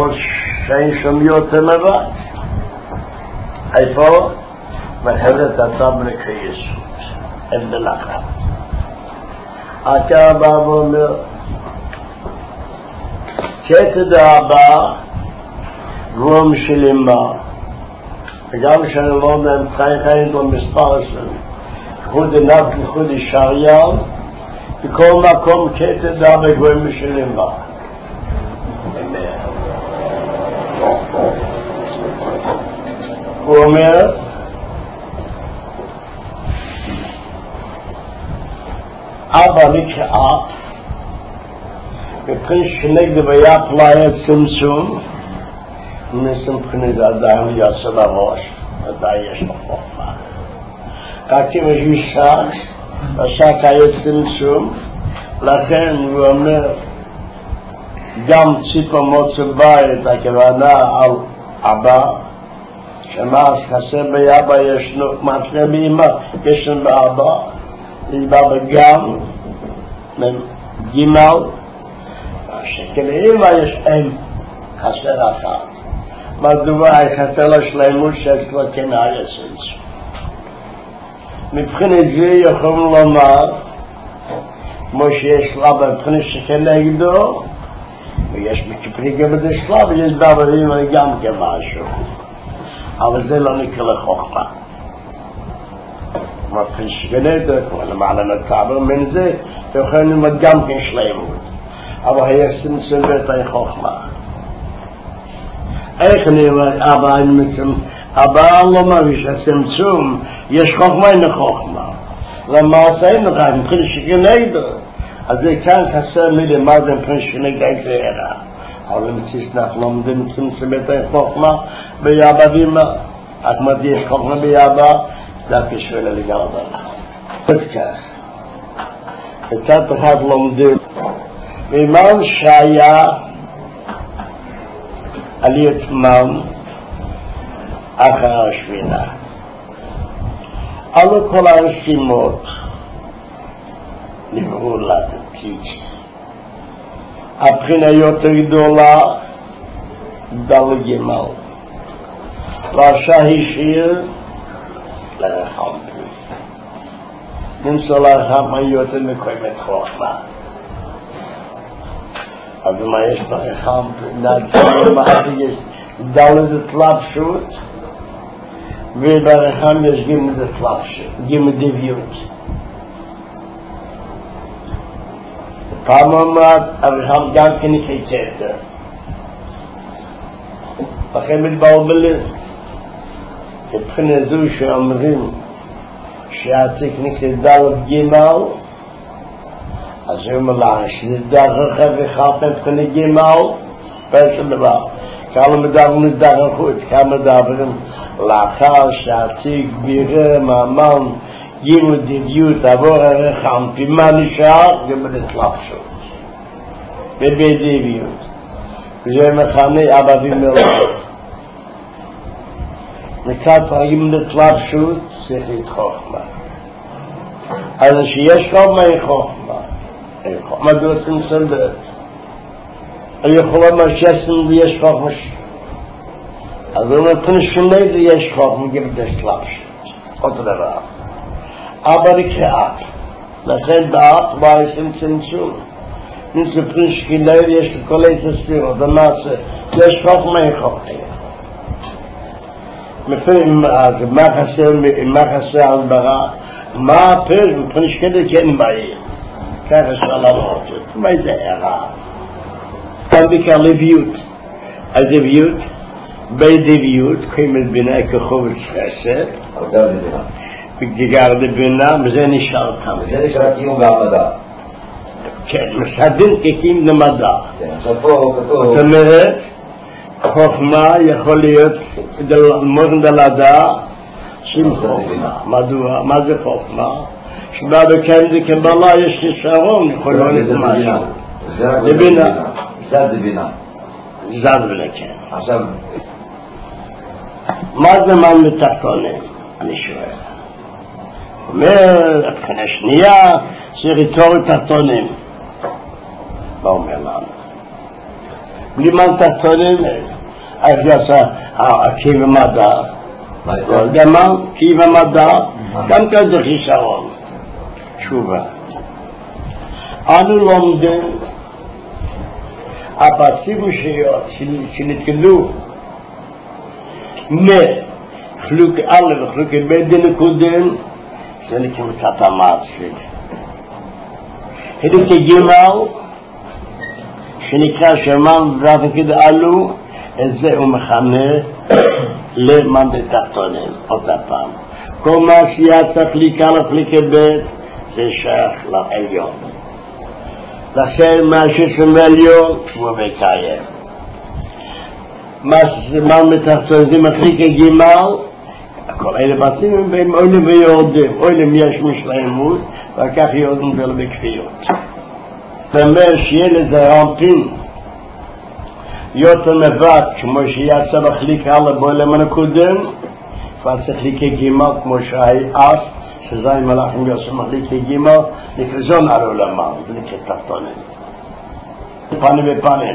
שאין שום יותר לבד. איפה? בחברת אתה בנקרא יסוד. אין בלחת. אתה בא ואומר, כתד הבא, גרום שלימה, וגם שאני לא יודע אם חיים במספר השני, חוד עיניו כחוד ישעיהו, בכל מקום כתד הבא גרום שלימה. הוא אומר, אבא נקרא, מבחינת שנגד והיה פלאי צמצום, מבחינת עדיין יעשה לראש, עדיין יש לו חוכמה. כתים השביסה, עשה כאי צמצום, לכן הוא אומר, גם ציפה מוצא בית, הכוונה על אבא, שמאז חסר באבא ישנו, מתנה באמא, ישנו באבא, באבא גם, גימל, שכלאמא יש אם חסר אחת. מדוע חסר לשלימות שיש לו כנאי הסנס. מבחינת זה יכולים לומר, כמו שיש לאבא מבחינת שכנגדו, ויש מקפריגה בדי שלב, ויש דברים גם כמשהו. אבל זה לא נקרא לחוכמה. מבחינת שכנגדו, כמו למעלה נתעבר מן זה, יכולים ללמוד גם כן שלימות. אבל היה סמצום ואתה חוכמה. איך אני אומר, אבא לא מרגיש הסמצום, יש חוכמה אין חוכמה. למעשה אין לך, מבחינת שכנגדו. אז זה כאן חסר מלמד מבחינת שכנגדו אין זה הרע. אבל מציס אנחנו לומדים סמצום ואתה חוכמה ביאבא ואמא. את מדי יש חוכמה ביאבא, זה כשואל לגמרי. עוד כך. קצת אחד לומדים. בזמן שהיה עליית מן אחר השבינה, עלו כל הרשימות נבראו לתפקיד. הבחינה יותר גדולה דל גמל, רשע השאיר לרחם פרי. נמצא לרחם יותר מקיימת חוכמה. אז מה יש ברחם, יש דלת התלבשות, וברחם יש גימד התלבשות, גימד דביות. פעם אמרת, הרחם גם כן כתר. לכן מתבלבלים. מבחינת זו שאומרים שהעתיק נקרא דלת גימל, אז הוא אומר לה, שדרך וחלט מבחינת גימל, פרשל דבר. כמה מדברים לדרכות, כמה מדברים לאחר שעתיק בירה מאמן גימל דביות עבור הרחם, פימה נשאר, גימל התלבשות. ובדביות. וזה מכנה אבא ומלך. מכת גימל התלבשות, צריך חוכמה. אז שיש חוכמה היא חוכמה. מדוע צמצמת? אני יכול לומר שעשם ויש חוכמה. אז הוא אומר, פני שני יש חוכמה גימל התלבשות. אותו דבר. אבל נקראת. לכן דעת ועשם צמצום. נמצא פני שני יש לכל איזה ספירות. במעשה, יש חוכמה היא חוכמה. מה חסר על ברא? מה הפרק? פני שני כן בעיר. ככה שאלה לעשות. מה זה הרע? כאן בעיקר לביוט. אז לביוט, בדביוט, קיימת בינה כחובץ חסד. בגלל לבינה, וזה נשאר כאן. זה נשאר קיום והמדע. כן, מסעדים כקים למדע. עכשיו פה כתוב... זאת אומרת, חוכמה יכול להיות מורן דלדה של חוכמה. מדוע? מה זה חוכמה? שבא בכן זה קבלה יש ניסרון, יכול להיות משהו. זה בינה. זד בינה. זד בינה, כן. עכשיו... מה זה מן מתחתונים? אני שואל. אומר, הבחינה שנייה, זה ריטורי תחתונים. מה אומר לנו? בלי מן תחתונים, איך יעשה הקי ומדע, גם קי ומדע, גם כזה חיסרון, תשובה. אנו לומדים הפסיבושיות שנתקלו מחלוק א' וחלוק ב' דנקודם, זה נקרא קצת המעשית. חלק ג' שנקרא שמן ותפקיד אלו, את זה הוא מכנה למען בתחתונים, עוד הפעם. כל מה שיצא חליקה לחליקי ב' זה שייך לעליון. לכן מה ששם עליון הוא מקיים. מה שמן בתחתונים זה מחליקי ג' כל אלה בעצים בהם אוהלים ויורדים, אוהלים יש משלמות, וכך יורדים ולא בכפיות. זאת אומרת שיהיה לזה רמפין, יותר מבט כמו שיצא בחליק הלאה באוהלים הנקודם, ועצה חליקי ג' כמו שהיה אז, שזה עם מלאכים יעשו מחליקי ג' נקרזון על עולמם, זה נקרא תחתונים. פנים ופנים.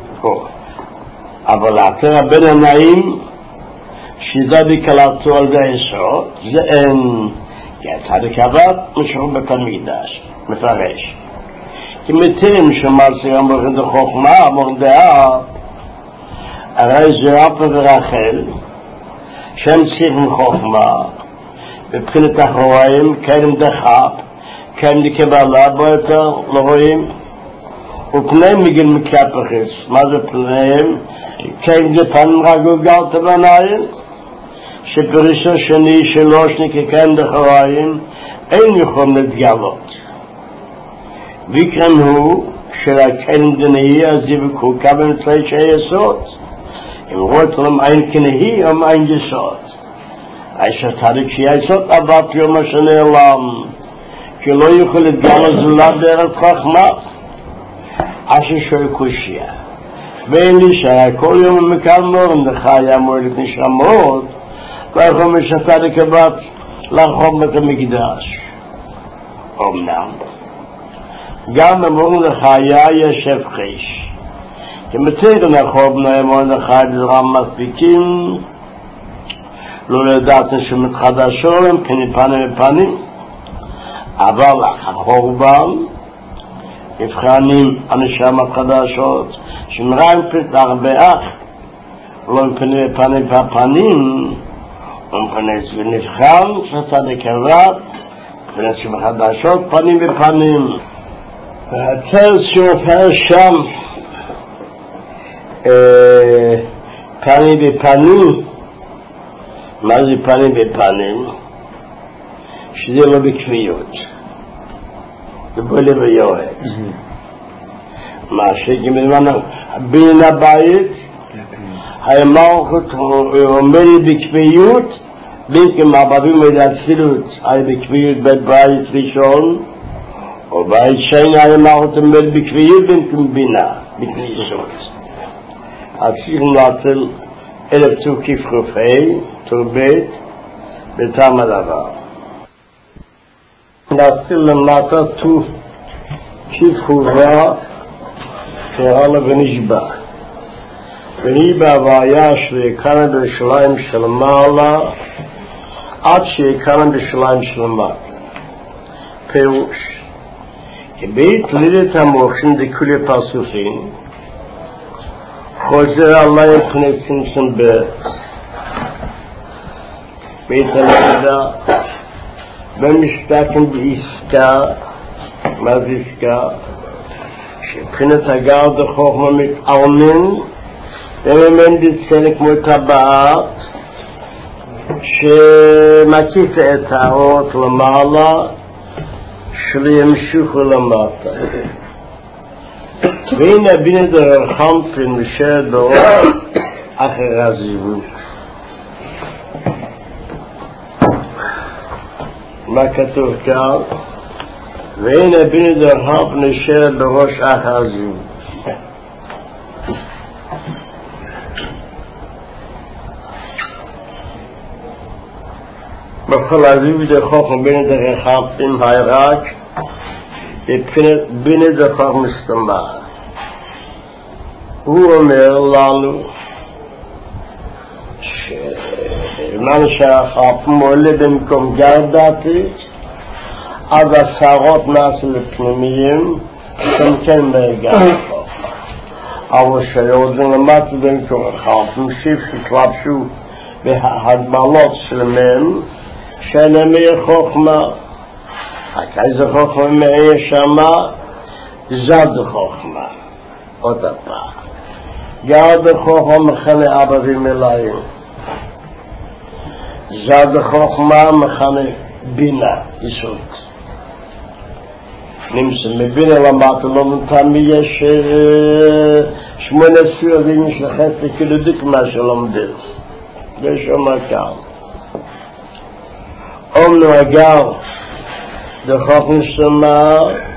אבל לאתר הבן הנעים, שזה בקלתו על זה היסוד, זה אין, כי הצדיק עבד משהו בפנמידש, מפרש. כי מתאים שמרסי אמורים דחוכמה, אמורים דעה, הרי זה אפה ורחל, שהם צריכים חוכמה, בבחינת החוראים, כאלה דחף, כאלה לקבלה, בו יותר לא רואים, ופניהם מגיל מקפחס, מה זה פניהם? כאלה דפנים רגוגלת בניים, שפריסו שני שלוש נקקן דחוריים אין יכולים להתגלות. ויקרם הוא שלכן דנהי אז יבקו כמה מצרי שהיסוד. אם רואות להם אין כנהי או אין יסוד. הישר תריק שיסוד עבד יום השני עולם כי לא יכול להתגלות זולה דרך חכמה. אשר שואל קושיה. ואין לי שכל יום מקל מורם דחי אמור לתנשמות ואנחנו משפט לקבת לחום את המקדש. אמנם, גם אמרו לחיה ישב חיש. כמתיר לחום אמרו לחיה בזרם מספיקים, לא לדעתם שמתחדשו הם פנים ופנים, אבל החורבן, הבחנים אנשם החדשות, שמראים פתח באח, לא פנים ופנים, ומפני זה נבחן שצדיק עבד, מפני שבחדשות פנים ופנים. והצל שהופר שם פנים ופנים, מה זה פנים ופנים? שזה לא בכפיות, זה בולי ויורד. מה שכמובן בין הבית, המלכות עומדת בכפיות, בין כמעבבים מדעצילות, היה בכפיות בבית ראשון, או בית שני היה מלכות עומדת בכפיות בין כמבינה, בכניסות. צריכים להציל 1000 צור כפרופי, צור בית, בטעם הדבר. להציל למטה צור כפרובה, שהרלה ונשבע. ונהי בהוויה שיקרן בירושלים של מעלה עד שיקרן בירושלים של מטה. פירוש כבית לידת המוחים דכולי פרצופים חוזר עליהם פני צמצום בית הלידה במשפטים בעסקה, מה זה עסקה? שבחינת הגר דחוכמה מתעלמים וממן דצלק כמו טבעת שמקיף את האורות למעלה שלימשוכו למטה. והנה בינה דרחמפין משרת באור אחר הזיווג. מה כתוב כאן? והנה בינה דרחמפין משרת בראש אחר הזיווג. בכל הזיווג דרחמפין בינה דרחמפין הירק בינה דרחמפין מסתמר. הוא אומר לנו שמן שהחפם עולה במקום גרדתית עד השערות נעשה לפנימיים שם כן מהגר חוכמה אבל שיורדים למטה במקום החפם שהתלבשו בהגבלות שלהם שאינם חוכמה איזה חוכמה מאיה שמה זד חוכמה עוד הפעם גרד חוכמה מכנה אבא ומלאים זד חוכמה מכנה בינה יסוד נמצא מבינה למטה לא נתן יש 18 יש לחץ לכלודיק מה שלומדים יש אומר כאן אומנו הגר דחוכמה שמה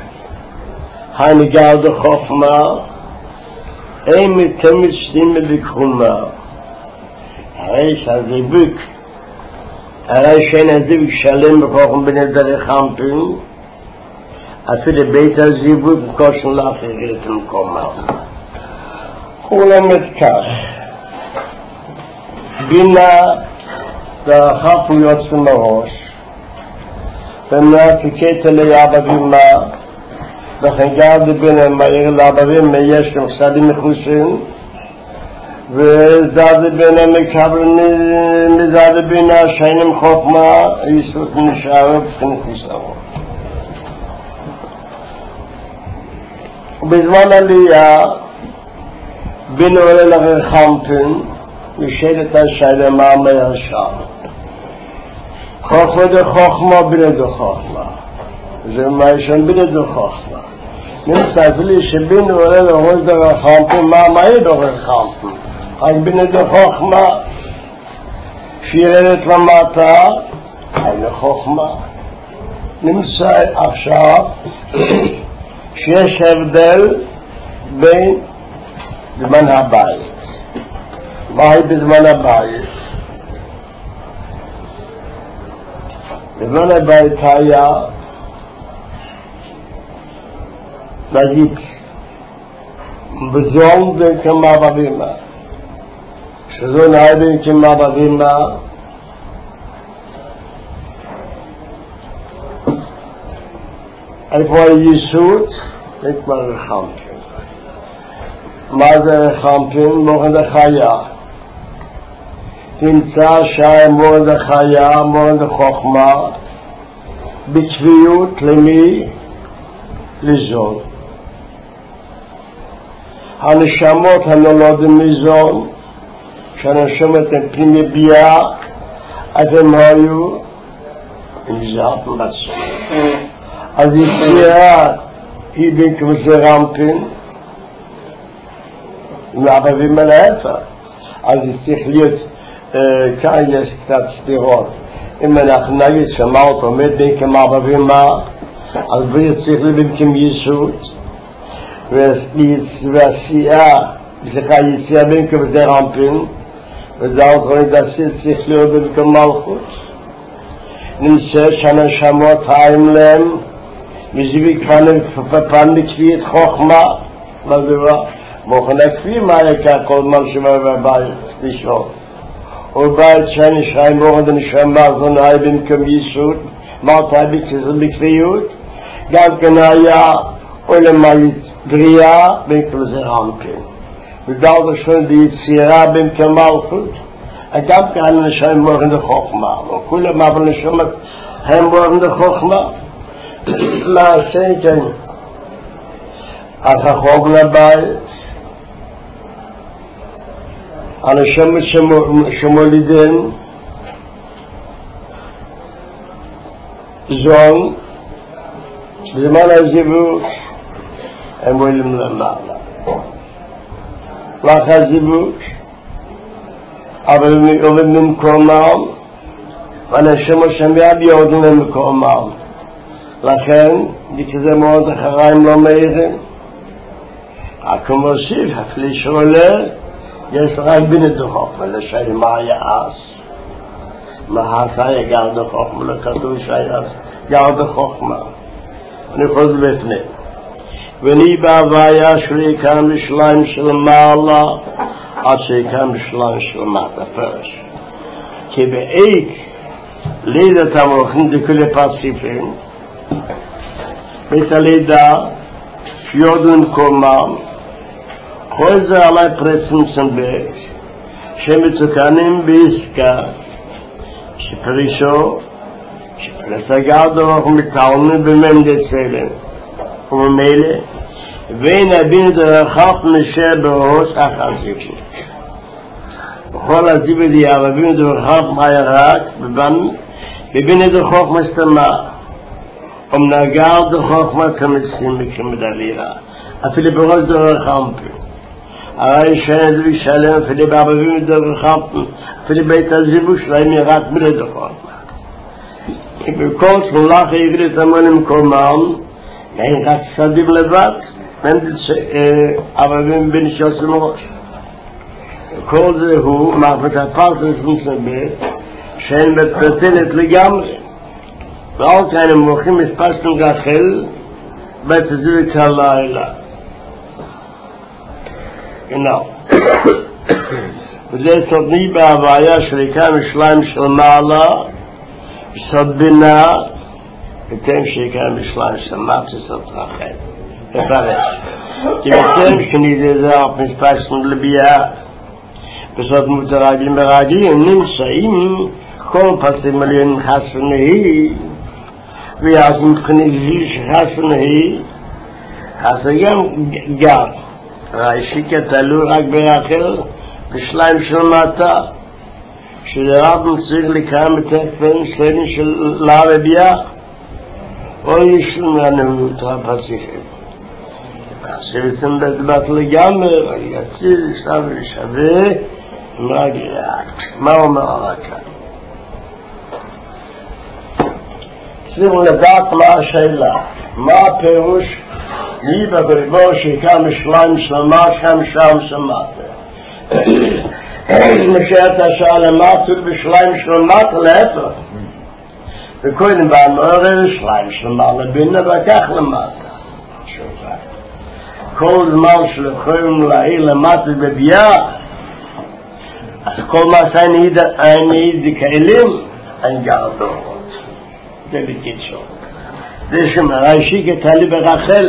הנגר דחוכמה אין מתמיד שנים בקרומה הרי שהזיבוק הרי שאין הזיבוק שלם בחוכמה בנדרי חמפים אפילו בית הזיבוק קושן להפריד את המקומה הוא למד כך בינה דחפו יוצא מראש ומנתקת ליעבדים מה וחגר דבינה מהיר לעבדים יש מחסדים מחוסים וזד בינה מקבל מזד בינה שיינים חוכמה יסות נשאר ובחנת נשארו ובזמן עלייה בינה עולה לרחמתן ושאלת השאלה מה מהשאר חוכמה דחוכמה בינה דחוכמה זה מה ישן בינה דחוכמה נמצא לי שבינה עולה לראש דרחמתן מה היא דרחמתן רק בינה דחוכמה שירדת למטה אין חוכמה נמצא עכשיו שיש הבדל בין זמן הבית מהי בזמן הבית? בזמן הבית היה נגיד בזון בין כמה בבימה שזון היה בין כמה בבימה איפה היסוד? איפה רחמתן מה זה רחמתן? מורד החיה תמצא שהיה מורד החיה, מורד החוכמה בצביות למי? לזון הנשמות הנולדים מזון שהנשמות הן פנימי בייה אז הם היו עם זהב מצון אז יציאה היא בין כבזה רמפין מערבים על ההפך אז צריך להיות כאן יש קצת סתירות אם אנחנו נגיד שמעת עומד בין כמערבים אז בלי צריך לבין כמייסות והסיעה יציאה בין כבזה רמפין וזה עוד צריך להיות בין כמלכות נמצא שהנשמות האים להם מזיבי כאן בכפית חוכמה בדבר מוכנה כפי מה יקר כל מרשמה בבית תשעות ובית שנשאי מורד הנשמה זון היה במקום ייסוד מרתה בכפיות גם כן היה עולמית בריאה במקום זה רמפין ודאו ראשון ביצירה במקום מלכות גם כאן נשאי מורד החוכמה וכולם אבל נשמה הם מורד החוכמה לעשה כן החכום לבית הנשמת שמולידן זון בזמן הזיווג הם עולים למעלה לאחר הזיווג אבל הם עובדים במקומם והנשמת שמביאה ביורדים למקומם לכן בכזה מאוד אחריים לא מהירים רק הוא מוסיף אפלי שעולה יש רק בינה דחוכמה לשאלה מה היה אז מה היה גר דחוכמה לכתוב שהיה גר דחוכמה אני חוזר בפנים ואני בהוויה שלי כאן בשליים של מעלה עד שכאן בשליים של מטה פרש. כי באיק לידת המוחים דקולי פסיפים בית הלידה פיודן קומם כל זה עלי פרצים סנבק שמצוקנים בעסקה שפרישו שפרסגרדו ומתעלמים בממדי צלם וממילא ואין הבין דרחת נשר בראש החזיקים וכל הזיבדי הרבים דרחת מהירק בבין דרחת מסתמה ומנגר דרחת כמסים וכמדלירה אפילו בראש דרחת הרי שאין זה בשלם אפילו בערבים דרחת אפילו בית הזיבוש להם ירק בלדרחת בכל שמולך העברית המונים קומם אין רק סדים לבד ערבים בן שעושים ראש כל זה הוא מערכת הפרסס מסביר שאין מתפתלת לגמרי ועוד כאלה מוכרים מספסנו גחל בית הזיבית הלילה וזה סודני בהוויה שלי כאן משליים של מעלה סוד בינה אתם שכאן בשליים של מטה סוד רחל לפרש כי אתם שנדע אף מספסנו לביאה בסוד מותרגלים ברגלים נמצאים כל פסים עליהם חסנהי ויאז מבחני שחסנהי אז גם ראשי כתלו רק ברחל בשליים של מטה שרב צריך לקרם את הפן שלנו של לרבייה או ישלם לנו תרפסיכם שבעצם בדבת לגמרי יציל שווה ושווה מה אומר הרקע צריכים לדעת מה השאלה מה הפירוש ליבה בריבו שיקם משליים שלמה שם שמעת נשארת השעה למטה בשליים שלמה להפך וקודם באמרה שליים שלמה לבינה וכך למטה כל זמן שלכם להעיר למטה בביאה אז כל מה שאני כאלים אני גרדות זה בקיצור זה שמראשי כתלי ברחל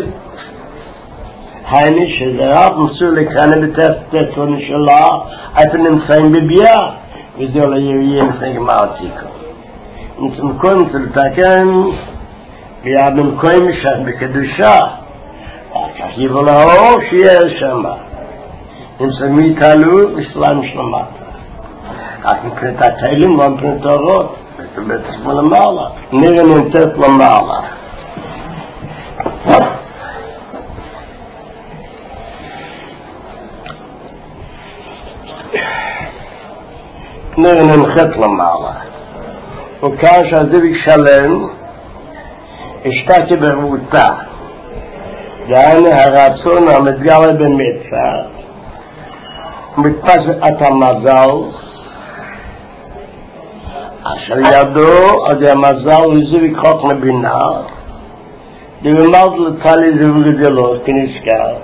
הייני שזה רב מסור לקרנה בתתון שלה אתם נמצאים בביאה וזה לא יהיה נגמרתי נתמקום תלתקן ויאבנקוים משך בקדושה כך יבוא לאור שיהיה שמה נמצאים איתנו בשליים שלמטה רק מבחינת התהילים לא מבחינת האורות בטח למעלה נראה נמצאת למעלה נראה נמצאת למעלה וכאן שהזיוויק שלם השתקי ברבותה דהיינו הרצון המתגלה במצע מתפס את המזל אשר ידו עד המזל וזיוויק חוק מבינה דבמלת לטלי זיוויק גדולות כנזכר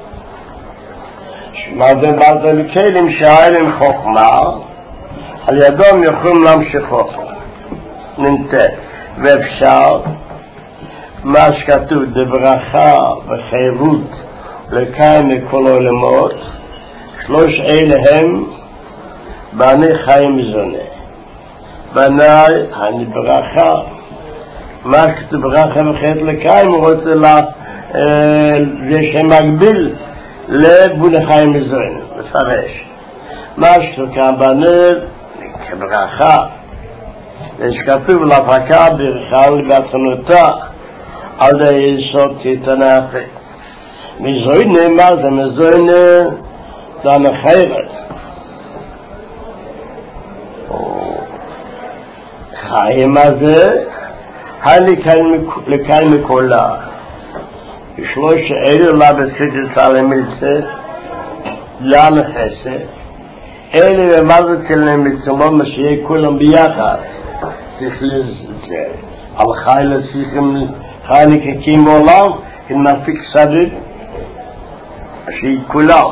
שמזה בעד לכלים שהאלים חוכמה על ידום יכולים להמשיך חוכמה ננתה ואפשר מה שכתוב דברכה וחירות לקיים מכל העולמות שלוש אלה הם בני חיים זונה בני אני ברכה מה שכתוב ברכה וחירות לקיים הוא רוצה זה שמקביל לבני חיים זונה מפרש מה שכתוב כאן בני כברכה שכתוב להפרקה ברכה ובעצמותה על היסוד תתנאפה מזוינה מה זה מזוינה זה המחיירת חיים הזה לקיים מקולה שלוש אלו לה בסקת למלצה למחסה אלה ומזה תלמיצלום שיהיה כולם ביחד צריך לזה על חייל צריכים חייל כקים בעולם כנפיק סדד שהיא כולם.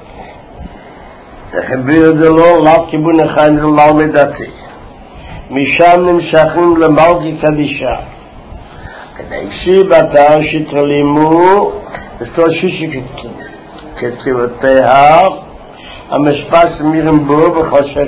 החביר דלו לאו כיוון אחד למעל מדעתי. משם נמשכים למלכי קדישה. כדי שבתה שתרלימו וסתושי כתחיבותיה המשפט מירם בו וחושק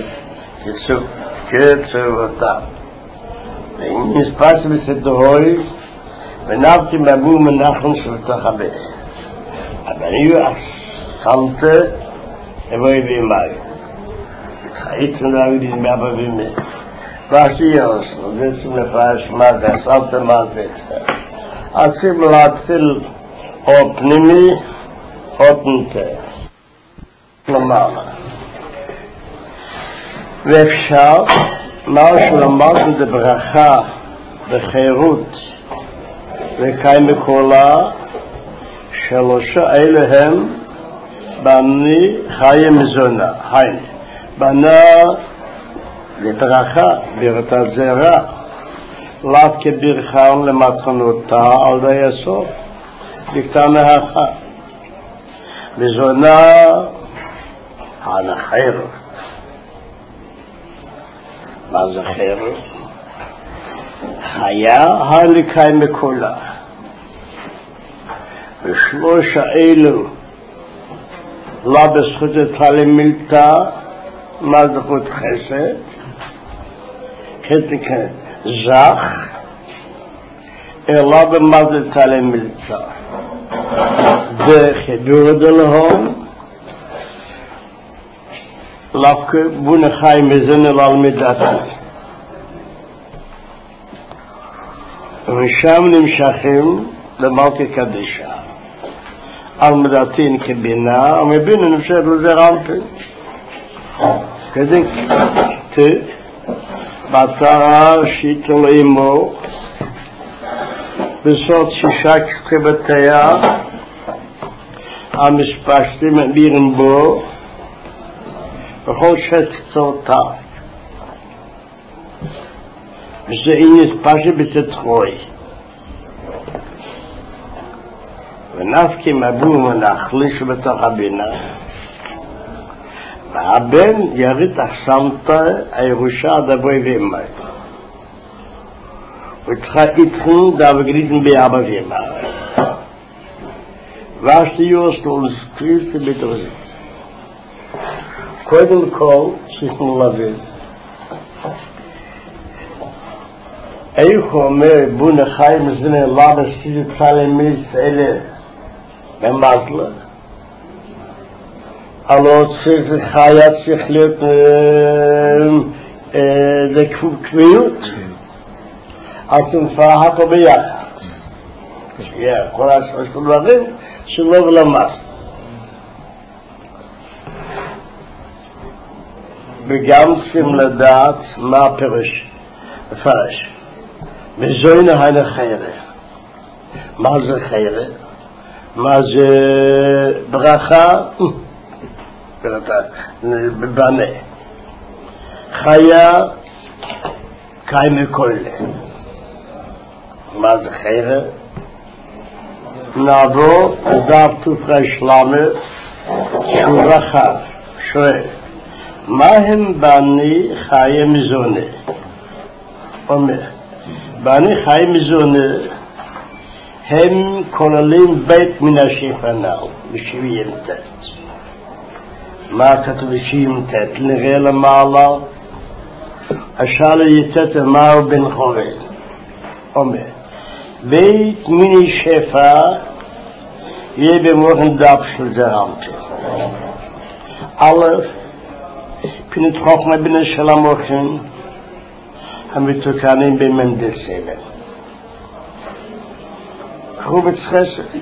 כתחיבותה. ואם משפט בסתוהוי ונבתי מבוא מנחם שבתוך הבית. אבל אני אסכמתי אבוי בימי. התחייתי להגיד מאבא בימי. ואשיוס, ובעצם לפרש מה זה, אסלת מה זה. עצים להתחיל או פנימי או פנטה. למעלה. ואפשר, משהו למד זה ברכה וחירות וקיים בקולה שלושה אלה הם בני חיי מזונה. בנה לברכה, ברכת זרע, לאו כברכם למתנותה על די הסוף, בקטנה האחת. מזונה הנחר. מה זה חר? חיה הלקיים בקולה. ושלוש האלו לא בזכות התלמילתה, מה זכות חסד? חטא זך, אלא במזל תלמילתה. וחיבור דלהם, לאו בונה חי מזן על מדעתי. ושם נמשכים למלכי קדישה. על מדעתין כבינה, ומבינה נמשך לזה רמפן. כדי בתרה שיתו לאמו, בסוד שישה כתבתיה, המשפשתים מירם בו, בכל שת קצותה. וזה אינס פשט בתתחוי. ונפקי מבוא ונחליש בתוך הבינה. והבן יריד אחסמת הירושה דבוי ואימי. והתחיל דבגריתן באבא ואימי. ואשתיוס לסקריסטי בתרזית. קודם כל צריכים להבין. איך אומר בונה חי מזנה למה שתיזה תלמיס אלה במזלה? הלא צריך חיה צריך להיות זה קביעות. אז תנפע הכל ביחד. כל השלושת דברים שלא ולמס. וגם צריכים לדעת מה הפירוש. מפרש. מזוינה היינה חיירה. מה זה חיירה? מה זה ברכה? בבנה. חיה קיים מכל. מה זה חיירה? נעבור דף תופרש למד תשובה חד. שואל. מה הם בני חיי מזונה? אומר. בני חיי מזונה הם כוללים בית מן השפנל בשבעים תת. מה כתוב בשבעים תת? נראה למעלה השאלה יתת אמר בן חורן. אומר בית מיני שפע יהיה במוחן דף של זרמתי. א' פינת חוכמה בן השלמוכן המתוקנים במנדסלם. חובץ חסד.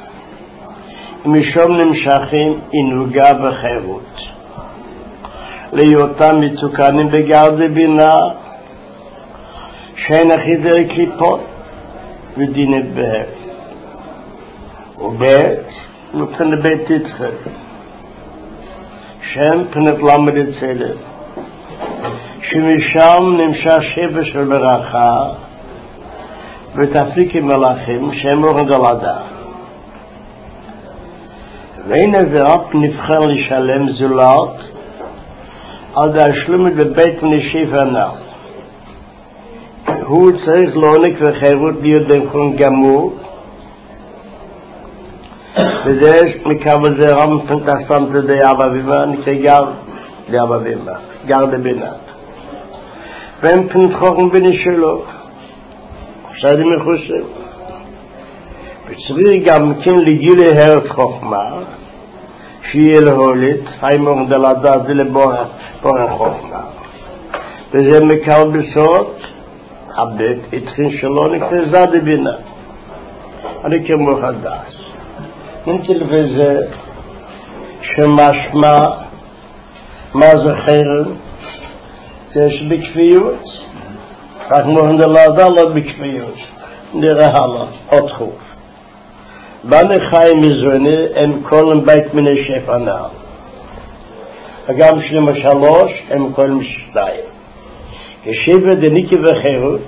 משום נמשכים עינוגה וחירות. להיותם מתוקנים בגרדי בינה שאין אחידי קליפות ודינת בהם. ובית נותן לבית תתחל. שם פנת למד אצלם. שמשם נמשך שבע של ברכה ותפליק עם מלאכים שהם אורן דלדה. ואין אברהם נבחר לשלם זולת על להשלים בבית נשיב הנ"ל. הוא צריך לעונג וחירות להיות במקום גמור, וזה מקו זה רם פנטסטנט די אבא ואמא, נקרא גר לאבא ואמא, גר לבינת. והם פנתחורים בני שלו, שאני מחושב. וצריך גם כן לגיל הרץ חוכמה, שיהיה להוליד, חיימור דלדה זה לבורח חוכמה. וזה מקו בסוד, הבית התחין שלו נקרא זד בינה. אני כמו חדש. נתל וזה שמשמע מה זה חרם, זה שבכפיות, רק מורן דלדה לא בכפיות, נראה הלאה, עוד חוף. בני חיים מזוני הם כל בית מיני שפע נעל. גם שלמה 3 הם כל משתיים. כשבע דניקי וחירות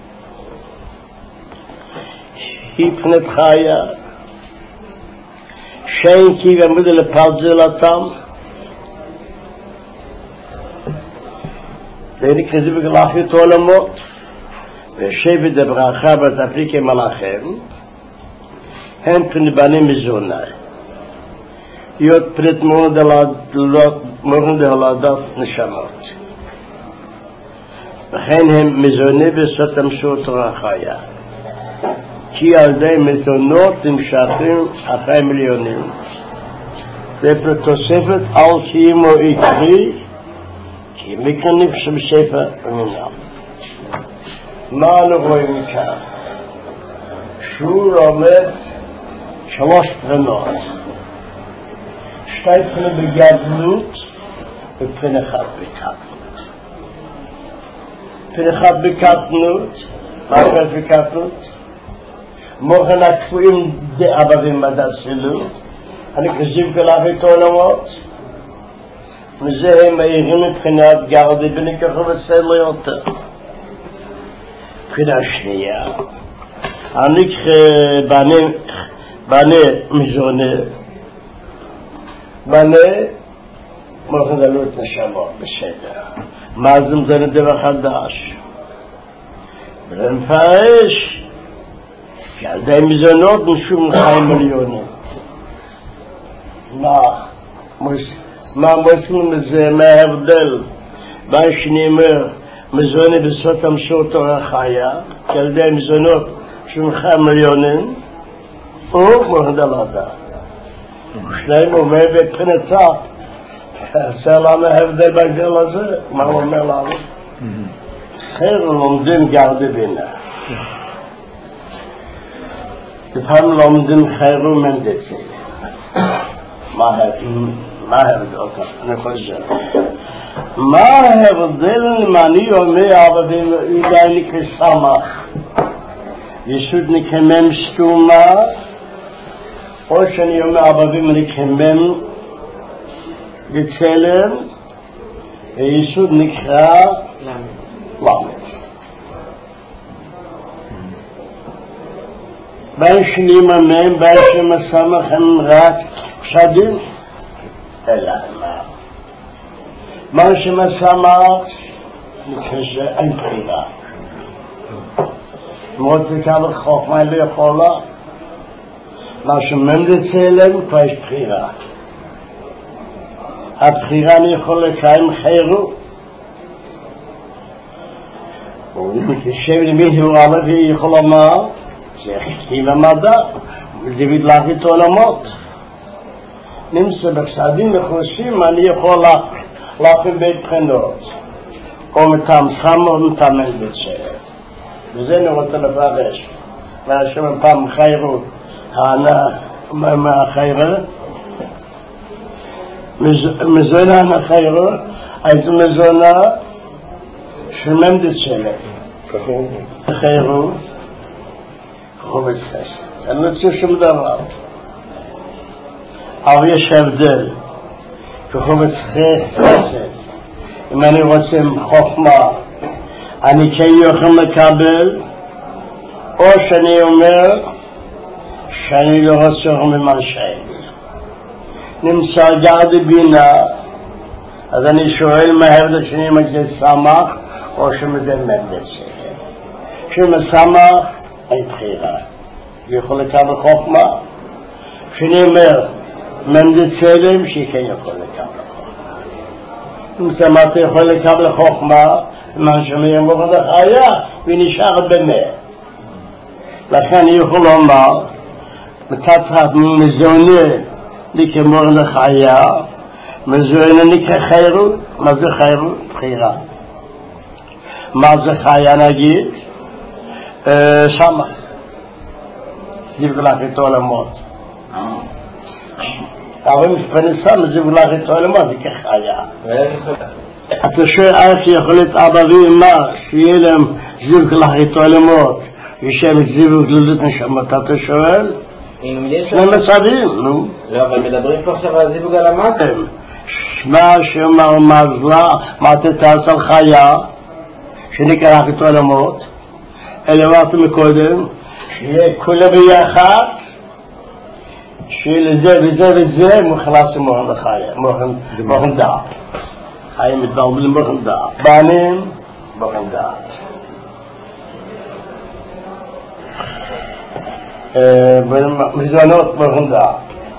היא פנת חיה שאין כי ועמוד לפלזלתם דניקי זה בגלחיות עולמות ושבע דברכה ותפליקי מלאכם הם פני בנים מזוני להיות פנת מורן דהלדת נשמות וכן הם מזוני בסותם שוטר החיה כי על די מזונות נמשכים 2 מיליונים ופתוספת על שימו עקרי כי מכנים שבספר ומינם מה אנחנו רואים מכאן? שהוא עומד 3 פרנות 2 פרנות בגדלות ופרן 1 בקטנות פרן 1 בקטנות מה פרן בקטנות? מוכן הקפואים דאבא ומדע סלו אני חזיב כלאחית עולמות וזה הם מאירים מבחינת גרדי בני ככה וסלו יותר מבחינה שנייה אני בנה מזונה בנה מוכן דלות נשמות בסדר מה זה מזונה דבר חדש ולמפרש כי על די מזונות נשום 2 מיליונים מה מוסלם מזה מה ההבדל בין שנאמר מזונה בסותם שוטר החיה כי על די מזונות נשום 2 מיליונים הוא מורדלדה שלהם אומר בבחינתה עשה לנו ההבדל בגלל הזה מה הוא אומר לנו חיר לומדים גרדי בינה לפעמים לומדים חירו מנדצי מה ההבדל? אני חושב מה ההבדל אם אני אומר עבדים אולי נקסמך יסוד נקמם סתומה או שאני אומר עבדים נקמם בצלם יסוד נקרא למד בין שנים מהם, בין שמסמך הם רק פשדים אלא מה שמסמך נקרא אין בחירה מאוד וכמה חוכמה לא יכולה מה שממד צלם כבר יש בחירה הבחירה אני יכול לקיים חירו ושב למישהו עליו ויכול לומר זה כתיב המדע זה בדלחית עולמות נמצא בפסדים מחושים אני יכול להפעיל בית בחינות או מטעם סם או מטעם בצלם וזה אני רוצה לפרש והשם פעם חיירו מהחיירה מזונה החיירה הייתה מזונה שמם בצלם חיירו חובץ חסד אני לא צריך שום דבר אבל יש הבדל כחובץ חסד אם אני רוצה חוכמה אני כן יכול לקבל או שאני אומר שאני לא רוצה ממש אין נמצא גרד בינה, אז אני שואל מהר לשני אם זה סמך או שמזה מנדס. שמסמך אין בחירה, יכול לקבל חוכמה. כשאני אומר מנדס צלם שכן יכול לקבל חוכמה. אם סמך יכול לקבל חוכמה, מה שמיימור על החיה ונשאר במה. לכן אני יכול לומר מתתחת מזונה לכמור לחיה, מזונה לכחירות. מה זה חירות? בחירה. מה זה חיה נגיד? סמך. זיוג לך את עולמות. אבל מפנסם זיוג לך את עולמות זה כחיה. אתה שואל איך יכול להיות אבא ואמא שיהיה להם זיוג לך את עולמות יושב את זיוג גדלות נשמות, אתה שואל? שני מצבים, נו. לא, אבל מדברים פה עכשיו על זיווג על המטה. שמע שאומר מזלה, מה תתעש על חיה, שנקרח את עולמות, אלה אמרתי מקודם, שיהיה כולה ביחד, שיהיה לזה וזה וזה, מוכנס מוכן לחיה, מוכן דעת. חיים מתבלבלים מוכן דעת. בנים, מוכן דעת. מזונות מוכן דעת.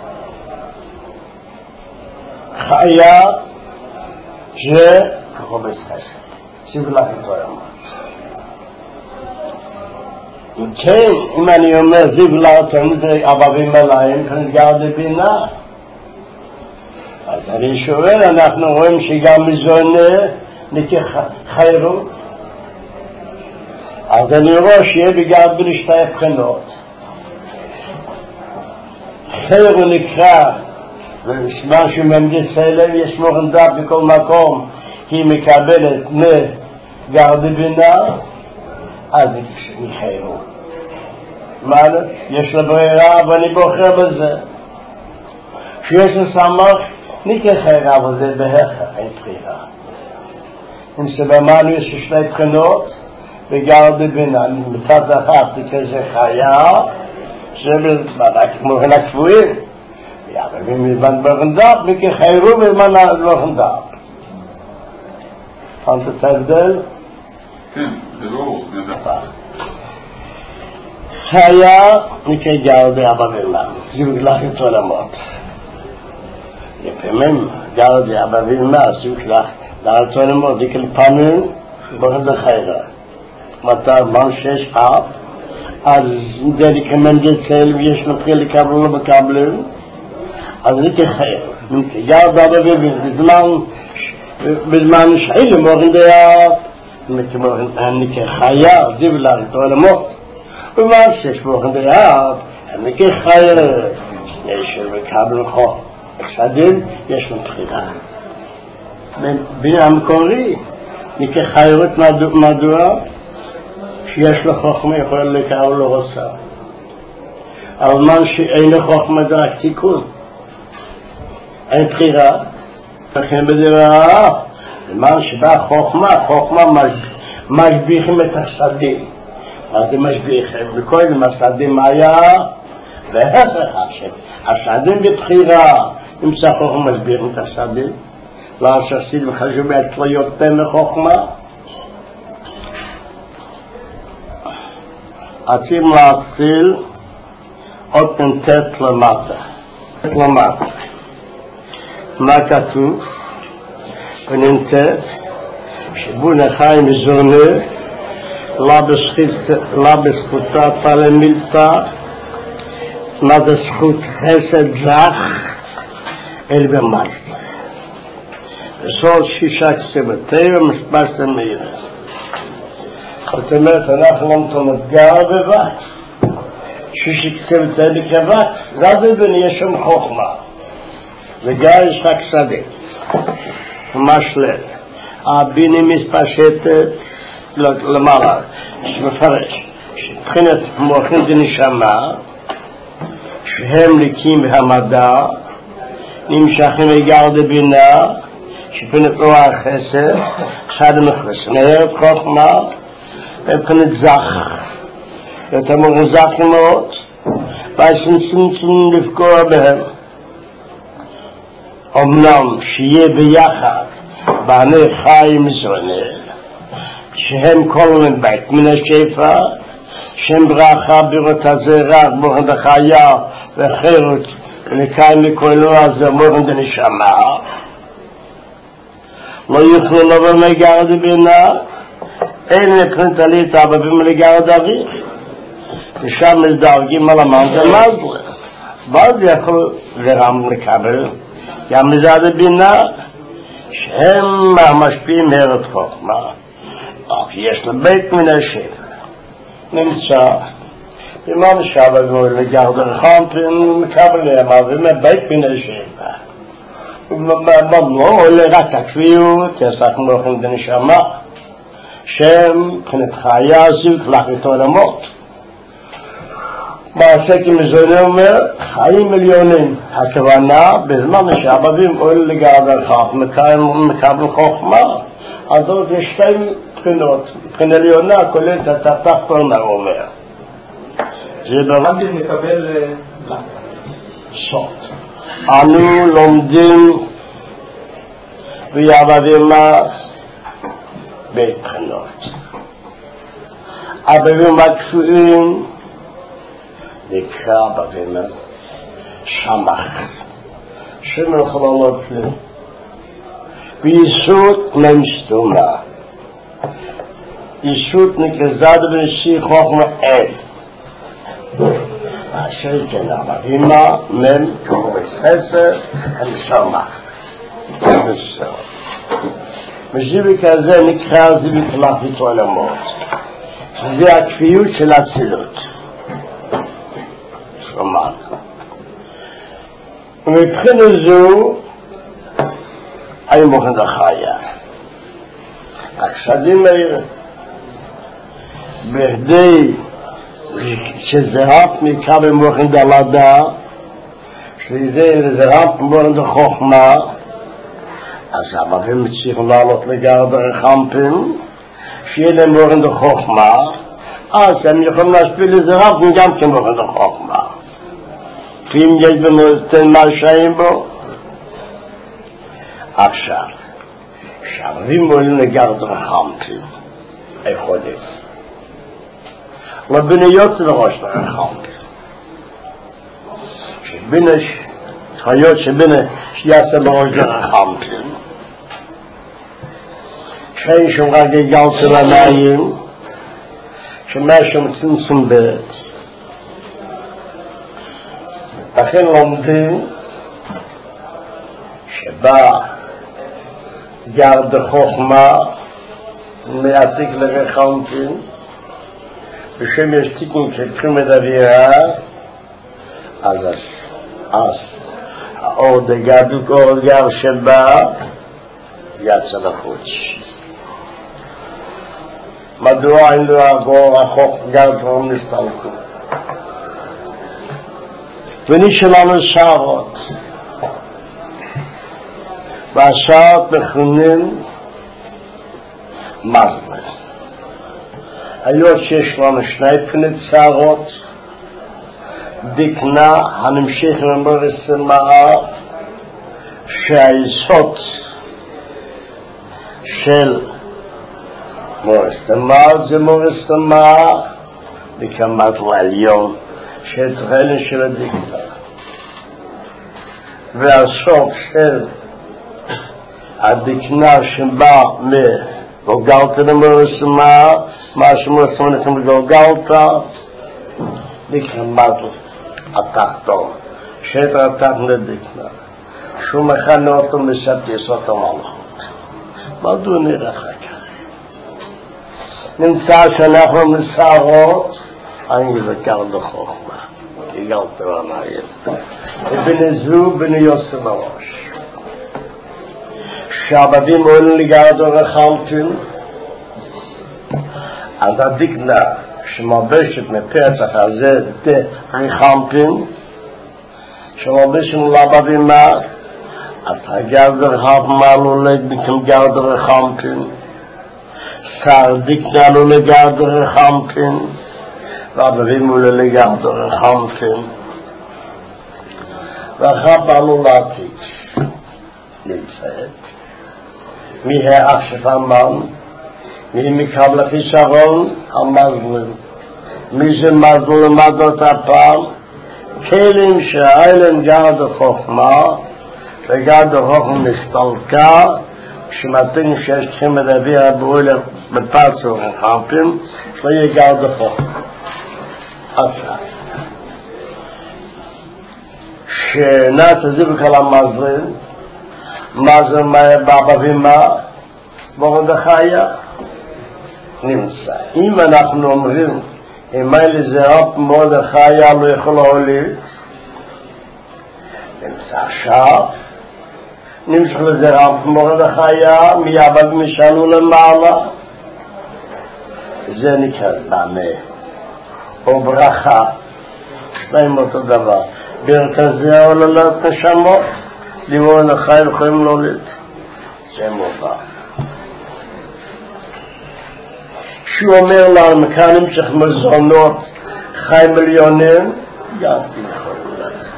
חיה זה כחובס חסד. סיב לך את העולם. כן, אם אני אומר זיו לך תמיד אבבים עליהם, כאן גר לבינה. אז אני שואל, אנחנו רואים שגם מזונה נקרא חיירות. אז אני רואה שיהיה בגלל בין שתי הבחינות. חיירו נקרא, ושמה שמנדס אליהם יש מוכן דעת בכל מקום, היא מקבלת מגר בבינה, אז היא חיירו. מה? יש לה ברירה ואני בוחר בזה. שיש לסמך, נקרא חיירה, אבל זה בהכרח, אין בחירה. אם סבמנו יש שתי בחינות, וגר בבינה, מצד אחת נקרא זה חיה, רק מוכן הקפואים. אבל אם יבן ברנדאפ, נקרא חיירו ובן ברנדאפ. פנת את ההבדל? כן, זה לא נדפה. חיה נקרא גר באבא ואמא, זיווג לך את עולמות. לפעמים גר באבא ואמא, זיווג לך את עולמות, נקרא לפעמים בוחד לחיירה. מתי מה שיש אף, אז זה נקרא מנדצל ויש נתחיל לקבל לא מקבלים, אז נקרא חיירה. גר באבא ואמא, בזמן שעילים מוכן דעת, נקרא חיה, זיווג לך את עולמות. ומה שיש מוכן דעת, נקרא חיירה, יש מקבל חוק. החסדים יש לו בחירה. בינה המקורי, נקרא חיירות מדוע, שיש לו חוכמה יכול לקרוא לו רוצה. אבל מה שאין לו חוכמה זה רק תיקון. אין בחירה. לכן בדברה, מה שבא חוכמה משביחים את החסדים. מה זה משביחים? וקודם החסדים היה בהפך השם. החסדים בבחירה. נמצא חוכמה מסבירים את החסדים. לא שהחסידים חשוב מעט לא יותר מחוכמה. רוצים להציל עוד נתת למטה. מה כתוב? וננתת שבון החי מזונה לא בזכותה תלמילתה. מה זה זכות חסד זך אל במאי. וסוד שישה כסבתיה ומספר סמיירס. זאת אומרת, אנחנו לא גר בבת. שישה כסבתיה בקבת. זה בני יש שם חוכמה. וגר יש רק שדה. ממש לב. הביני מספשטת למעלה. שמפרש. שבחינת מוחין זה נשמה. שהם ליקים בהמדע. נמשכים לגר בבינה. שבחינת רוח חסד, חד מחרס, נהרת חוכמה, ובחינת זך, ואתה מוכן זך מאוד, והשמצמצם לפגוע בהם. אמנם שיהיה ביחד בעני חיים ישראל שהם כוללים בית מן השפע שם ברכה ברות הזרח מורן דחיה וחירות ולקיים לכולו הזה מורן דנשמה לא יוכלו לבוא מגר דבינה אין לפרנט עלית אבבים לגר דריך ושם מדרגים על המן זה מזלה ואז יכול לרם לקבל גם מזד הבינה שהם משפיעים מהרת חוכמה אך יש לבית מן השפע נמצא במה שבת לגר דרכם מקבל להם ובית מן השפע לא רק הכפיות יסך מוכן דנשמה שם מבחינת חיה זיו כלך את העולמות מעסק עם זה אומר חיים מיליונים הכוונה בזמן שהאבבים עולה לגר דרכם מקבל חוכמה אז עוד יש שתי בחינות מבחינה עליונה כוללת את התחתונה אומר זה ברמת מקבל סוד אנו לומדים ויעבדים בבחינות אבבים הקפואים נקרא אבבים שמח שמחללות לי ויסות ממסתומה יסות נקרזד בנשיא חוכמה אל אשר כן אבבים מם כחורס חסר הם שמח מזיביק הזה נקרא זיביק להפית עולמות זה הכפיות של הצילות שומעת ומבחינה זו אני מוכן לחיה החשדים האלה בכדי שזהת מקבל מוכן דלדה שזהת מוכן דחוכמה אז אבבים מצליחים לעלות לגר דרכם שיהיה להם מוכן דחוכמה אז הם יכולים להשפיל לזהת וגם כן מוכן דחוכמה אם יש במוסתן מה שאים בו עכשיו שאבבים עולים לגר דרכם היכולת ובניות לראש דרכם שבינש חיות שבינש שיעשה לראש דרכם שאין שום רק יגל של המים שמשום צמצום בית לכן לומדים שבא גר דחוכמה מעתיק לרחמתין בשם יש תיקון שקרים את אווירה אז האור דגדוק אור גר שבא יצא לחוץ מדוע אין לו הגור החוק גר דרום נסתלקו ונשאלנו שערות והשעות מכונים מזלה היות שיש לנו שני פני צערות דקנה הנמשיך למורס המאה שהיסוד של מורס המאה זה מורס המאה בקמת לעליון שתחלן של הדקנה והסוף של הדקנה שבא מגולגלת למורס המאה מה שמורסים לכם לגולגלת בקמת התחתון שתר התחתון לדקנה שהוא מכנה אותו מסת יסוד המלכות מדוע נראה כך נמצא שאנחנו מסערות אני זכר לחוכמה הגלת רמאית ובני זו בני יוסף הראש שהעבדים עולים לגר דרכם אז הדקנה שמלבשת מפרצח הזה דרכם שמלבשת לעבדים אז הגר דרכם עלולה בכם גר דרכם שר דקנה עלולה גר דרכם והעבדים עלולה לגר דרכם ואחר פעלו לעתיק נמצאת. מי האחשף המן, מי מקבל החיסרון, המזלים. מי זה מזל למדות הפעם? כלים שהאילם גרד החוכמה, וגרד החוכמה נסתלקה, כשמתאים שיש צריכים לדבר הבאולה בפרצו החרפים, לא יהיה גרד החוכמה. עכשיו, שנעת הזיבוק על המזלים, מזל באבא ומה, מרדכי נמצא. אם אנחנו אומרים, אם אלה זרעת מרדכי לא יכול להוליד, נמצא עכשיו, נמשך לזרעת מרדכי, מיעבד משאלו למעלה, זה נקרא במה, או ברכה, שניים אותו דבר. ברכת זה עוללות נשמות, למרדכי יכולים להוליד. זה מובן. שהוא אומר לנו, מכאן נמשך מזונות, חי מיליונים, גם יכולים להוליד.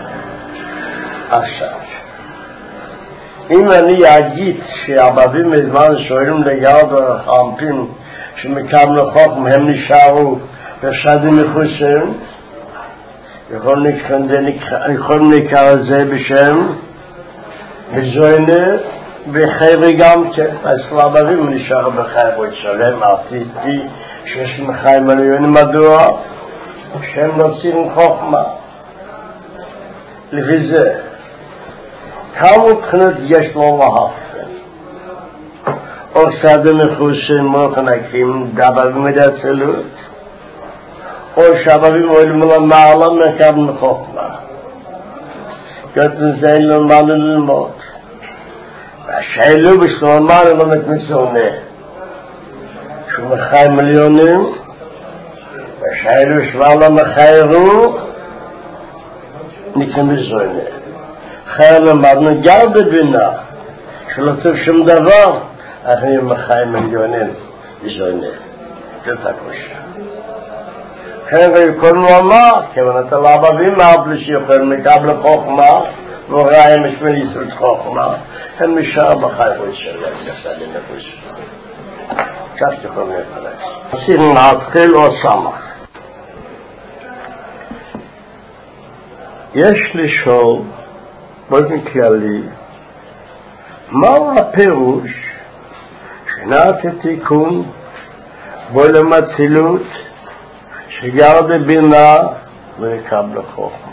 עכשיו, אם אני אגיד שהבבים מזמן שואלים לגרד החרפים שמקבלו חוכם, הם נשארו ושדים מחוסים, יכולים לקרוא זה בשם מזוינה בחיירי גם כן. אז הבבים נשארו בחיירי שלם, עתידי שיש מחיים מיליונים. מדוע? שהם נוצאים חוכמה. לפי זה כמה בחינות יש לו להפן, או שדים מחוסים מוכנקים דבר במדצלות, או שהבבים עולים למעלה מקבלים חוכמה. כתוב זה אין לו מה ללמוד. והשאלו בשלמה ללמד מזונה. שהוא מחי מיליונים, והשאלו שבעלה מחיירו, נקרא מזונה. חייל למדנו גר בבינה, שלא צריך שום דבר, אנחנו מחי מיליונים מזונה. זאת הקושה. כן, וכל נאמר, כיוון אתה לא אבבים מעבלי שיכולים לקבל חוכמה, ורואים משמל יסוד חוכמה, הם נשאר בחיירות שלהם, יסדים נפוש. כך יכולים לפלס. עשינו להתחיל או סמך. יש לשאול, באופן כללי, מהו הפירוש שנת התיקון בעולם האצילות שגר בבינה ויקבל חוכמה?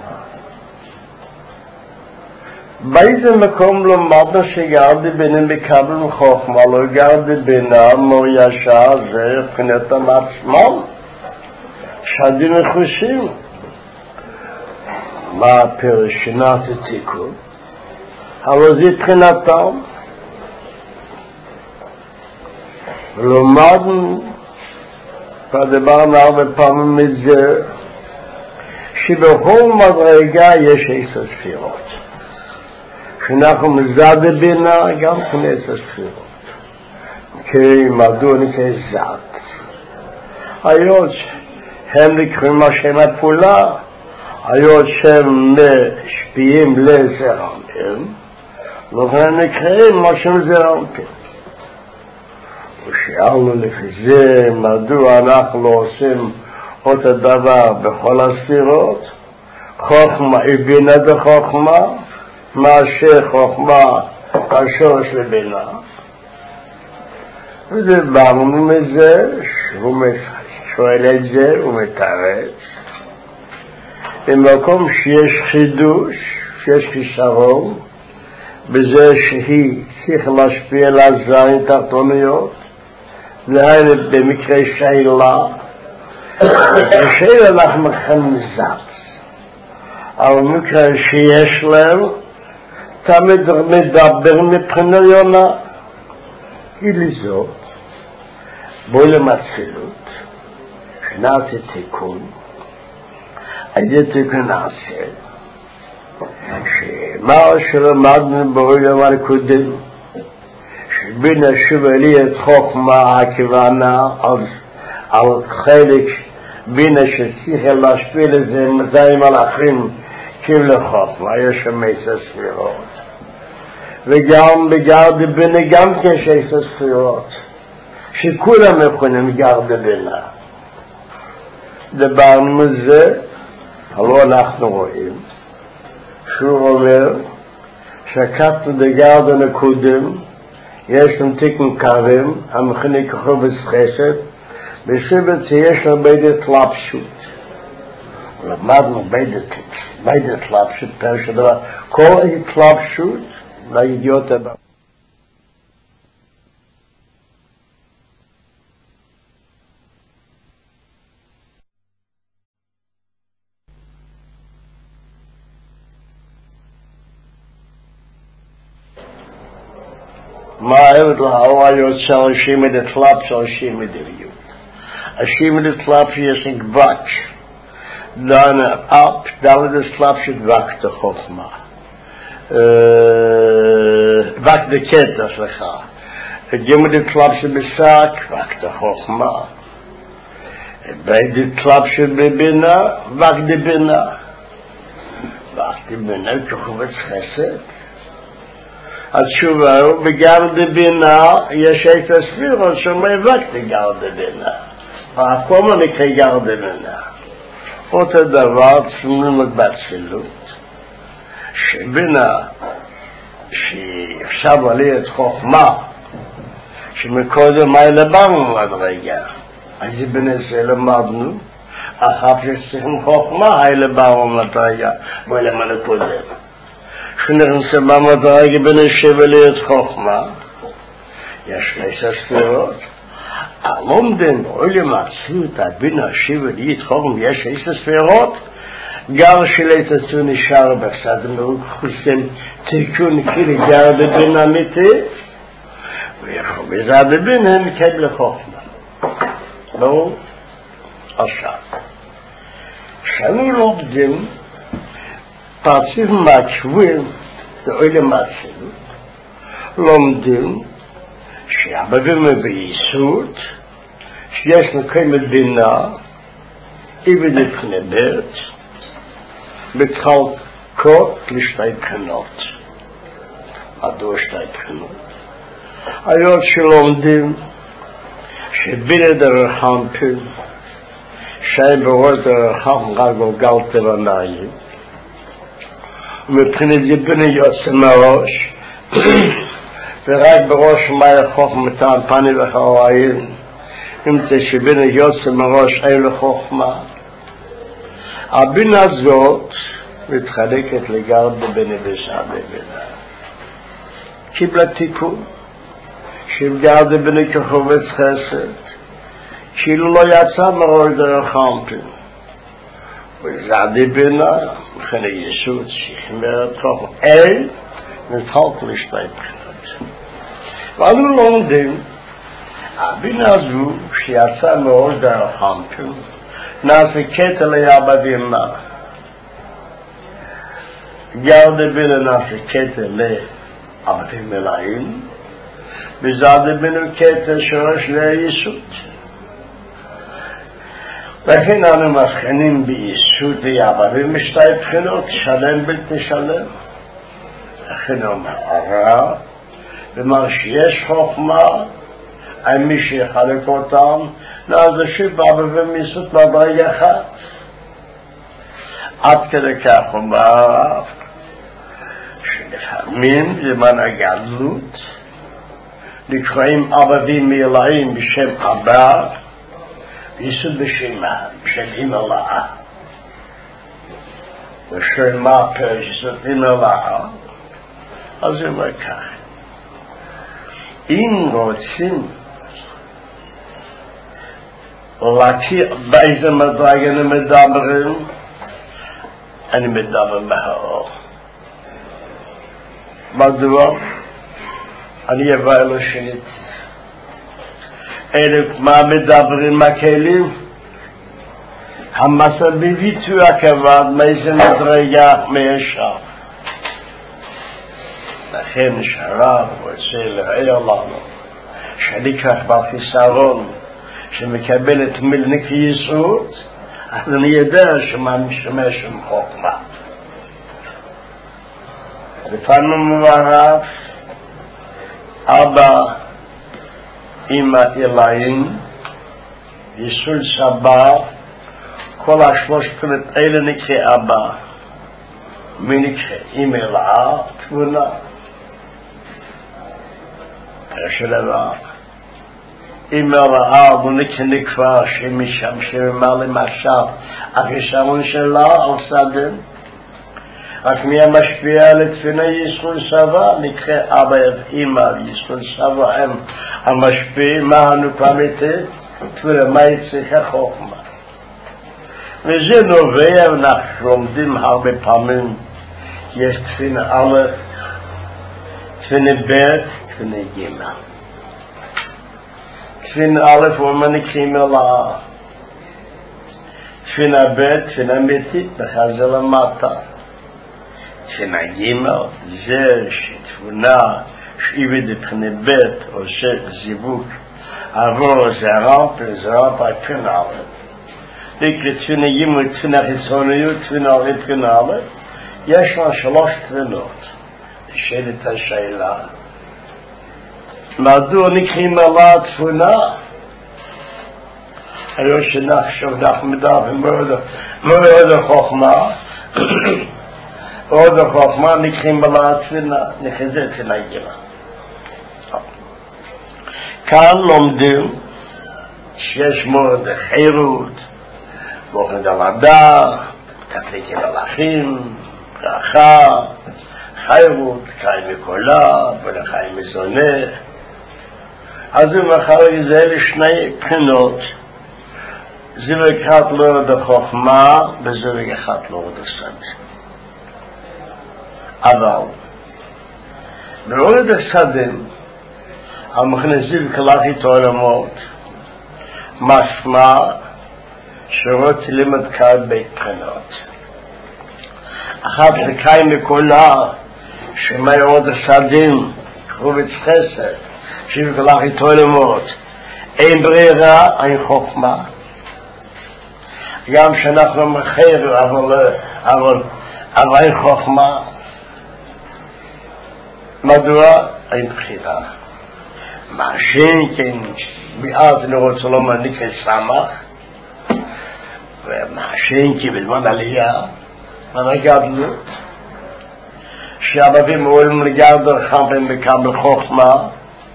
באיזה מקום למדנו שגר בבינה ויקבל חוכמה? לא גר בבינה מור ישר, זה מבחינתם עצמם שדים מחושים. מה הפירוש שנת התיקון? אבל זה מבחינתם. ולמדנו, ודיברנו הרבה פעמים מזה, שבכל מדרגה יש 10 ספירות. כשאנחנו מזד בבינה, גם כן 10 ספירות. כי מדוע נקרא זד? היות הם נקראים השם הפעולה, היות שהם משפיעים לזרעם, לכן נקראים השם זרעם. ושאלנו לפי זה מדוע אנחנו עושים אותו דבר בכל הספירות, חוכמה היא בינה דחוכמה, מאשר חוכמה השורש לבינה. ודיברנו מזה שהוא שואל את זה ומתרץ. במקום שיש חידוש, שיש חיסרון, בזה שהיא צריך להשפיע על הזין תחתוניות, להיינו במקרה שאלה, בשאלה אנחנו מחנזת, אבל במקרה שיש להם, תמיד מדבר מבחינה יונה. היא לזאת, בואי למצלות, שנעשה תיקון, איזה תיקון נעשה, שמה שלמדנו בעולם הקודם, שבינה שובלי את חוכמה הכוונה על חלק בינה שצריך להשפיע לזה 200 מלאכים כאילו חוכמה, יש שם 10 ספירות. וגם בגרד בינה גם כשש הספירות, שכולם יכולים גרד בינה. דיברנו מזה, הלא אנחנו רואים, שהוא אומר שהכתנו בגרד הנקודם, יש לנו תיקון קרים, המכיני כחובץ חסד, בסיבת שיש לו בידי תלבשות. למדנו בידי תלבשות, פרש הדבר, כל התלבשות, לידיעות הבא. מה אהבת להוריות של השימד התלב של השימד הריות. השימד התלב שיש נגבק, דן אפ, דלת התלב שדבק את החוכמה. דבק דקטע, סליחה. גימד התלב שבשק, דבק את החוכמה. בית התלב שבבינה, דבק דבינה. דבק דבינה כחובץ חסד. התשובה הוא, בגרד בינה יש את הספירות שמאבק בגרד בינה. הכל נקרא גרד בינה. אותו דבר צמנו באצילות, שבינה שאפשר עליה את חוכמה, שמקודם היה לבנו עד רגע. אז בינה זה למדנו, אחר שצריכים חוכמה היה לבנו עד רגע, ולמה לקודם. שנכנסה במדרגה בין השבע להיות חוכמה, יש לה ספירות. הלומדן, אוי למציאות, הבינה השבע להיות חוכמה, יש לה ספירות, גר שלתצו נשאר בסד חוסם תיקון כאילו גר בבינה אמיתי, ויכול בזד בבינה מקבל חוכמה. לא? עכשיו. שאני לומדים, פרציב מקשווים, ואוי למציאות, לומדים שהבבים ביסוד, שיש לקיימת בינה, איבד פנבט, בתחלקות לשתי בחינות. מדוע שתי בחינות? היות שלומדים שבינה דרך חמפין, שי בראש דרך חמפין רק גלגלת לנאים, מבחינת בינה יוצא מהראש, ורק בראש מה חוכמה מטעם פני וחראים, אם שבינה יוצא מהראש אין לחוכמה. הבינה הזאת מתחלקת לגרד בבינה ושעה בבינה. קיבלה תיקון, שבגרד בבינה כחובץ חסד, כאילו לא יצא מהראש דרך חמפין. וזעדי בינה, מכן היסוד שכמרת חוכמה, אין נתחלק לשתי בחינות. ואנו לומדים, הבינה הזו שיצא מהראש דרך חמפין, נעשה קטע לעבדים מה. גרד בינה נעשה קטע לעבדים מלאים, וזעדי בינה קטע שורש ליסוד. לכן אנו מבחינים ביסוד לעבדים משתי בחינות, שלם בלתי שלם. לכן אומר הרע, ומה שיש חוכמה, אין מי שיחלק אותם, נעזה שבעבדים מיסוד מדרגה אחת. עד כדי כך אומר הרב, שלפעמים זמן הגדלות, נקראים עבדים מלאים בשם עבר, יסוד בשמה, בשם אימלה. ושואל מה פרש יסוד אימלה? אז זה אומר כך. אם רוצים להכיר באיזה מדרגה אני מדברים, אני מדבר מהאור. מדוע? אני אבוא אלו שנית. אלף מה מדברים הכלים? המסע בביצוע כבד מאיזה מדרגה מישר. לכן שרב רוצה להעיר לנו שאני כך בחיסרון שמקבל את מלניק יסוד, אז אני יודע שמה משתמש עם חוכמה. לפעמים מברך אבא, אמא, אלוהים, יסוד סבא, כל השלושת האלה נקרא אבא. מי נקרא? אמא רעה, תבונה. שלמה. אמא רעה, הוא נקרא שמשם שממר למשל, החיסרון שלה על סדם. רק מי המשפיע לתפינה יסוד סבא, נקרא אבא ואמא, יסוד סבא הם המשפיעים, מה הנופמיתי? תפילה, מה יצריכה חוכמה. וזה נובע, אנחנו לומדים הרבה פעמים, יש תפינה א', תפינה ב', תפינה ג'. תפינה א' הוא מנקרים אליה, תפינה ב', תפינה אמיתית, בחז"ל למטה. תפינה ג' זה שתבונה שאיבד תפינה ב' עושה זיווג עבור זרם תפינה א'. לקראת תפינה ג' תפינה חיצוניות, תפינה א', תפינה א', יש לה שלוש תפינות. נשאלת השאלה, מדוע נקראים עליה תפונה? היום שנחשוב אנחנו מדברים מאוד החוכמה, מאוד החוכמה נקראים עליה תפינה, נחזה תפינה גילה. כאן לומדים שיש מאוד חירות, מוחד על הדר, תקליקים על אחים, ברכה, חיירות, חיים מקולה, ולחיים מזונה. אז הוא מחר זה לשני בחינות. זה לקחת לו את החוכמה, וזה לקחת לו את השדה. אבל, ברור את השדה, המכניסים כלך איתו עולמות, משמע שרוצה לימד כאן בית בחינות. אחת לחיים מקולה, שמאוד השדים, חובץ חסד, שבכלך איתו עולמות, אין ברירה, אין חוכמה. גם שאנחנו מחיר, אבל אין חוכמה. מדוע? אין בחירה. מה שכן, מאז אני רוצה לומר נקרא סמך, ומה שכן בזמן עלייה, מה גדלות, שהרבים עולים לגדר חמפים מקבל חוכמה,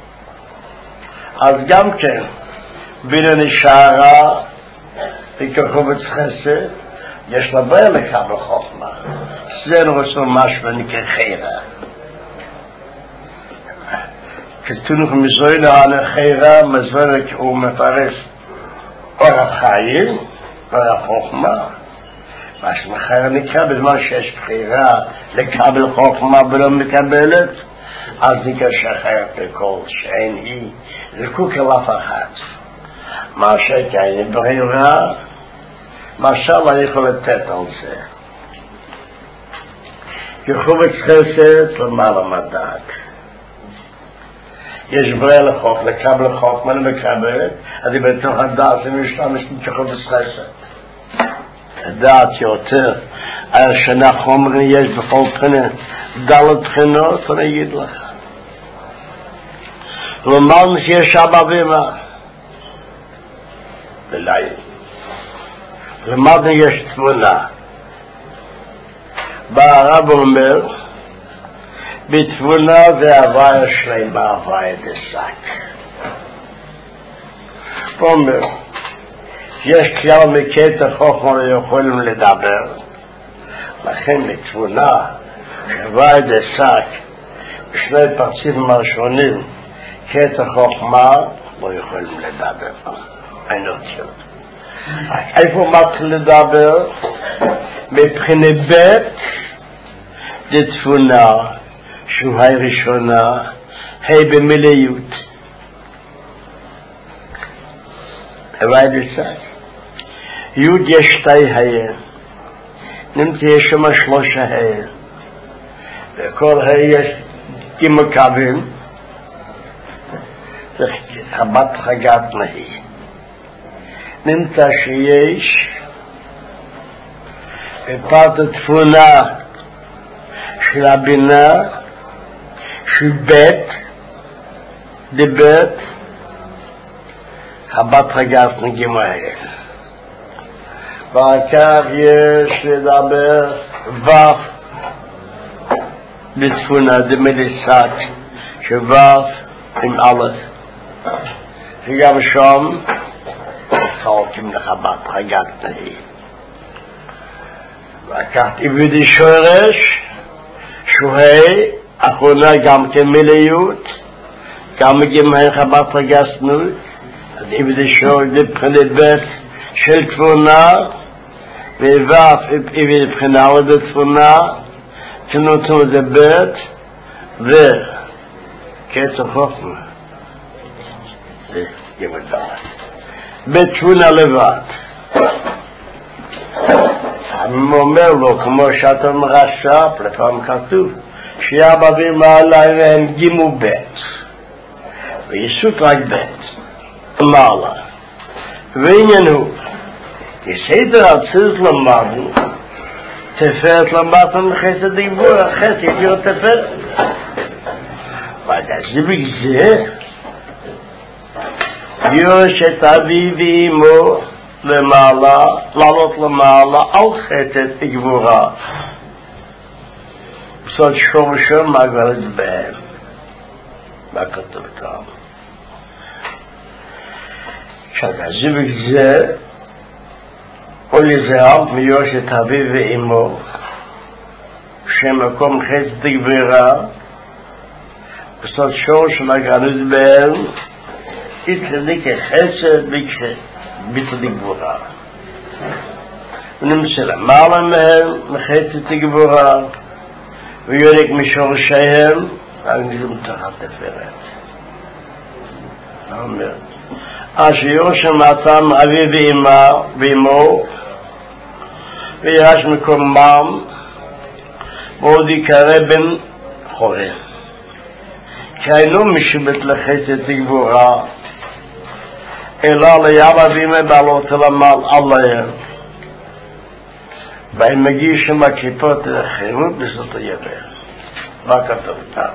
אז גם כן, בינה נשארה, וכחובץ חסד, יש לה בעיה לקבל חוכמה. זה נראה משהו נקרא חירה. כתוב מזוהה על חירה, מזוהה הוא מפרש אורח חיים, אורח חוכמה. מה שמחר נקרא בזמן שיש בחירה לקבל חוכמה ולא מקבלת, אז נקרא שחרת לכל שאין היא זקוק אל אף אחת. מה שכן ברירה, מה שאלה יכול לתת על זה. כחובץ חסד למעלה מדעת. יש ברירה לחוק, לקבל חוק, מה אני מקבלת? אז היא בתוך הדעת, זה משתמש כחובץ חסד. הדעת יותר, שאנחנו אומרים יש בכל בחינה דלת בחינות, אני אגיד לך. ואמרנו שיש אבא ואמא. בלילה. למדנו יש תבונה. בא הרב אומר, בתבונה זה הוויה שלמה, הוויה דסק. הוא אומר, יש כלל מקטע חוכמה יכולים לדבר, לכן בתבונה, הוויה דסק, בשני פרצים הראשונים, קטע חוכמה לא יכולים לדבר. אין אותיות. איפה מתחיל לדבר? מבחינה ב' זה תבונה, שהוא הראשונה, במילאיות. הוויה דסק. יוד יש שתי היה. נמצא יש שם שלושה היה. וכל היה יש כמקבים. זה חבת חגת נהי. נמצא שיש בפרט התפונה של הבינה של בית דיברת הבת חגת נגימאל ועקב יש לדבר וף בצפונה דמליסת שווף עם אלף וגם שם חלקים לך בת חגת נהי וכך עבדי שורש שוהי אחרונה גם כמיליות גם מגיעים חבת חגסנות אז עבדי שורש לבחינת בית של תבונה ואיבף עבדי לבחינה עוד תבונה תנותו זה בית וקצר חוכמה זה ימדעת בתבונה לבד אני אומר לו כמו שאתה מרשף לפעמים כתוב שיאבא ומעלה והם גימו בית ויסות רק בית מעלה ועניין הוא כסדר הצז למדנו תפרת למדנו חסד דיבור חסד יגיעו תפרת זה בגזה יוש את אבי ואימו למעלה, לעלות למעלה על חטאת גבורה בסוד שורשו מגלת בהם מה כתוב כאן שזה בגזה ולזהב מיוש את אביו ואימו שמקום חטאת גבורה בסוד שורש מגלת בהם התחליק חסד ביטל גבורה ונמצא למעלה מהם מחטאת גבורה ויורק משורשיהם על נזם תחת תפארת אומר אשר ירושם עצם אבי ואימו וירש מקומם ועוד יקרא בן חורם כי אינו משבט לחטאת גבורה אלא ליאבא ואימא בעלות למעל עליהם והם מגישים הקליפות לחירות בסות היבר מה כתוב כאן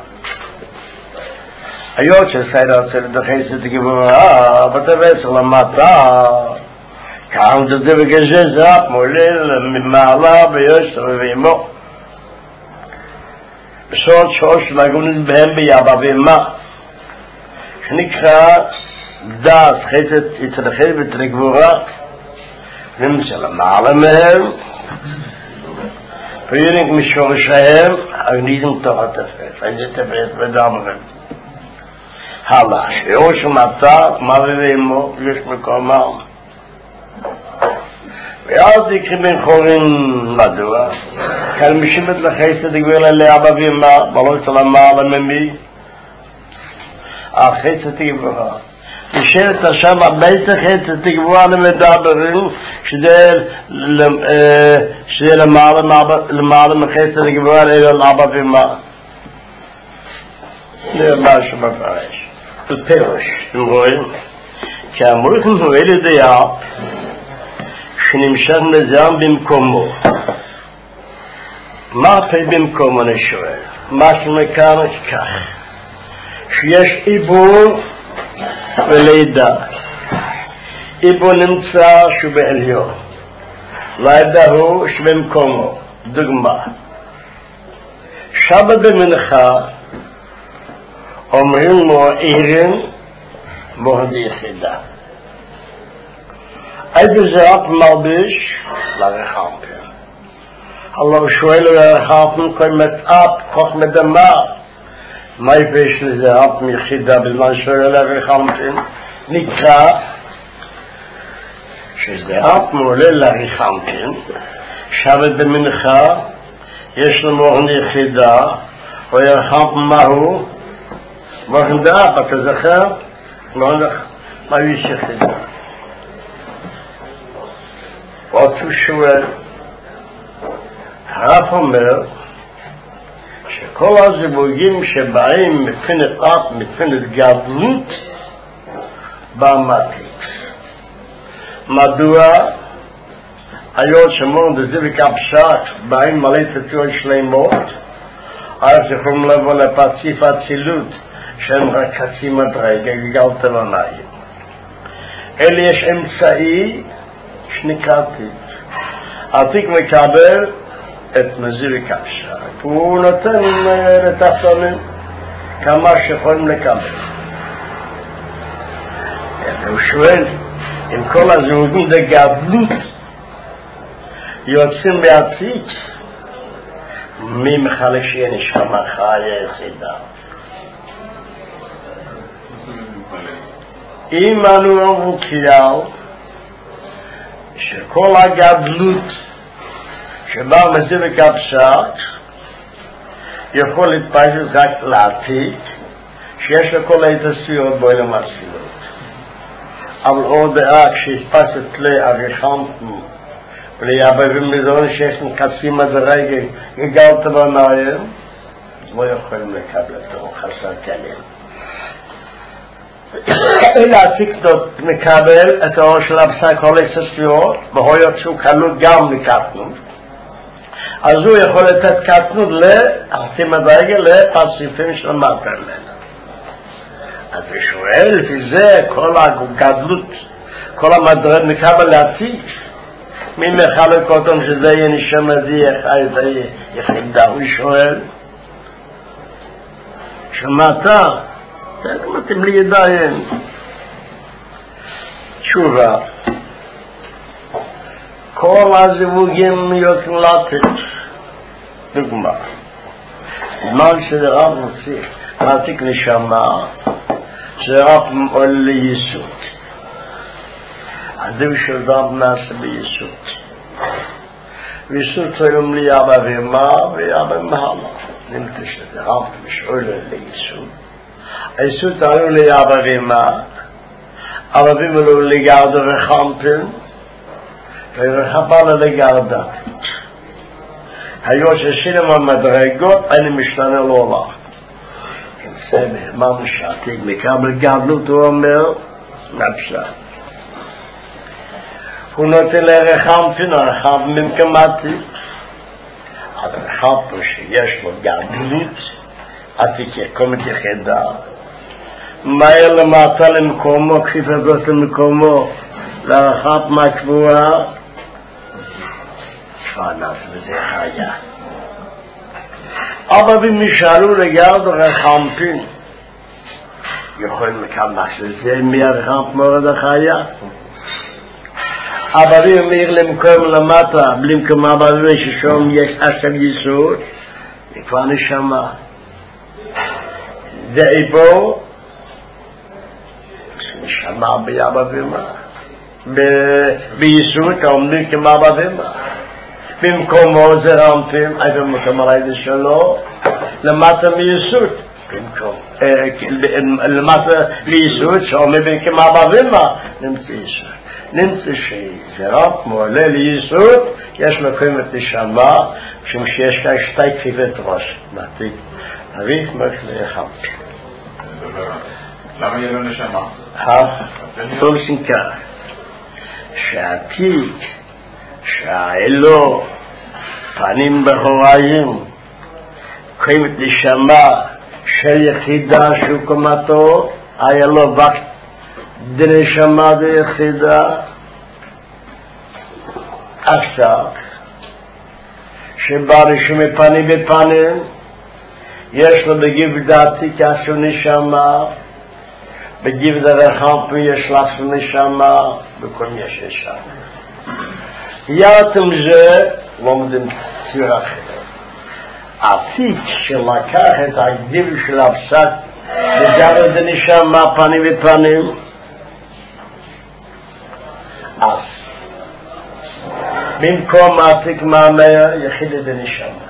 היות שסיידה רוצה לדחס את גבורה בתבסר למטה כאן זה בגזזת מולל ממעלה ביוסר ואימו בסוד שוש לגונן בהם ביאבא ואימא שנקרא דעת חטאת יתרחל בתגבורה נמצא למעלה מהם ויונק משורשיהם הגניזם תורת תפת איזה תפת ודמרם הלאה שירוש ומטה מרי ואימו יש מקומם ואז יקרי בן חורין מדוע כאן משמת לחסד גבולה לאבא ואימה בלוץ למעלה ממי החסד גבורה נשארת שם הבית החטאת גבוהה למדברים שזה למעלה מחטאת גבוהה אלא לאבא ואימה זה משהו מפרש בפירוש אתם רואים כי המורכם הוא אלה דעה שנמשך מזרם במקומו מה פה במקומו נשואל מה שמכאן כך שיש עיבור ולידה איבו נמצא שהוא בעליון לידה הוא שבמקומו דוגמה שבת במנחה אומרים לו עירן מורד יחידה איזה זה רק מלביש לרחמפן הלוא שואל לרחמפן כל מתאפ כוח מדמה מה יפש לזה רק מיחידה בזמן שואל לרחמפן נקרא שזה רק מעולה לרחמפן שבת במנחה יש לו מורד יחידה וירחמפן מהו מורד דאפ אתה זכר מה יש יחידה ואותו שואל הרב אומר שכל הזיווגים שבאים מבחינת גדלות במטריקס מדוע היות שמון דזיביק הפשט באים מלא תצועות שלמות אז יכולים לבוא לפציף הצילות שהם רק חצי מדרגה, גלגלת למים. אלה יש אמצעי שנקרא תיק. התיק מקבל את מזיר הקפשה, והוא נותן לתחתונים כמה שיכולים לקבל. הוא שואל, אם כל הזהודים דגדלות יוצאים בעתיק, מי מחלק שיהיה נשמה חיה יחידה? אם אנו אומרים כלל שכל הגדלות שבא מזיר וקפשה יכול להתפשט רק לעתיק, שיש לכל ההתעשיות בו אלה מעשיות. אבל עוד כשהתפשט להריחמתם וליאבבים מזון שיש חצי מדרגה גלגלת במים, לא יכולים לקבל אותו, חסר כלים. אלא התקנות מקבל את האור של הבשר כל ההתעשיות, והיות שהוא כלול גם לקטנות, אז הוא יכול לתת קטנות לחצי מדרגה לפסיפים של מטר ממנו. אז הוא שואל, לפי זה כל הגדלות, כל המדרגה מקבל להציג, מי מחלק אותם שזה יהיה נשמה, זה יהיה חי, זה יהיה יחידה? הוא שואל, שמעת? זה מתאים לי ידיים. תשובה, כל הזיווגים יוצאים לתת. דוגמה, זמן שרב מוציא להעתיק נשמה, שרב עולה ליסוד. אז זה של רב נעשה ביסוד. ויסוד היום לי אבא ומה ואבא מהלך. נמצא שזה רב משעולה ליסוד. היסוד היו לי אבא ומה, אבא ומלו לגרדה וחמפן, ורחפה לגרדה. היו ששילם המדרגות, אני משתנה לא הולך. אם זה מהמן שעתיק מקבל גדלות, הוא אומר, נפשע. הוא נותן לרחמפין, הרחב ממקמתי. הרחב פה שיש לו גדלות, עתיק יקומת יחידה. מהר למטה למקומו, כפיף הגוס למקומו, לרחב מהקבועה, פנס וזה חיה. אבל אם נשאלו לגרד הרחמפין, יכולים לקבל שזה מהרחמפ מורד החיה. אבל אם נעיר למקום למטה, בלי מקום אבל ששום יש אשר יסוד, זה כבר נשמה. זה איפה, נשמה ביאבא ומה. ביסוד, העומדים כמאבא ומה. במקומו זה רמפים, איפה מקום הרעידה שלו, למטה מיסוד. במקום, למטה ליסוד, שעומד כמאבא ומה, נמצא יסוד. נמצא שזה רב מעולה ליסוד, יש מקום את נשמה, משום שיש כאן שתי כפיפת ראש. מעתיק, אביך מלך לחם. למה יהיה לו נשמה? תולסין כך, שעתיק, שהאלו, פנים בחוריים, קיים את נשמה של יחידה שהוא קומתו, היה לו בקט דנשמה דיחידה. עכשיו שבא רשמי פנים בפנים, יש לו בגיב דעתי כאסו נשמה, בגיב דרחמפי יש לאסו נשמה, בכל יש נשמה. יאתם זה לומדים ציר אחר. עתיק שלקח את הגדיב של הפסק וגר את הנשמה פנים בפנים, אז במקום עתיק מאמר יחיד את הנשמה,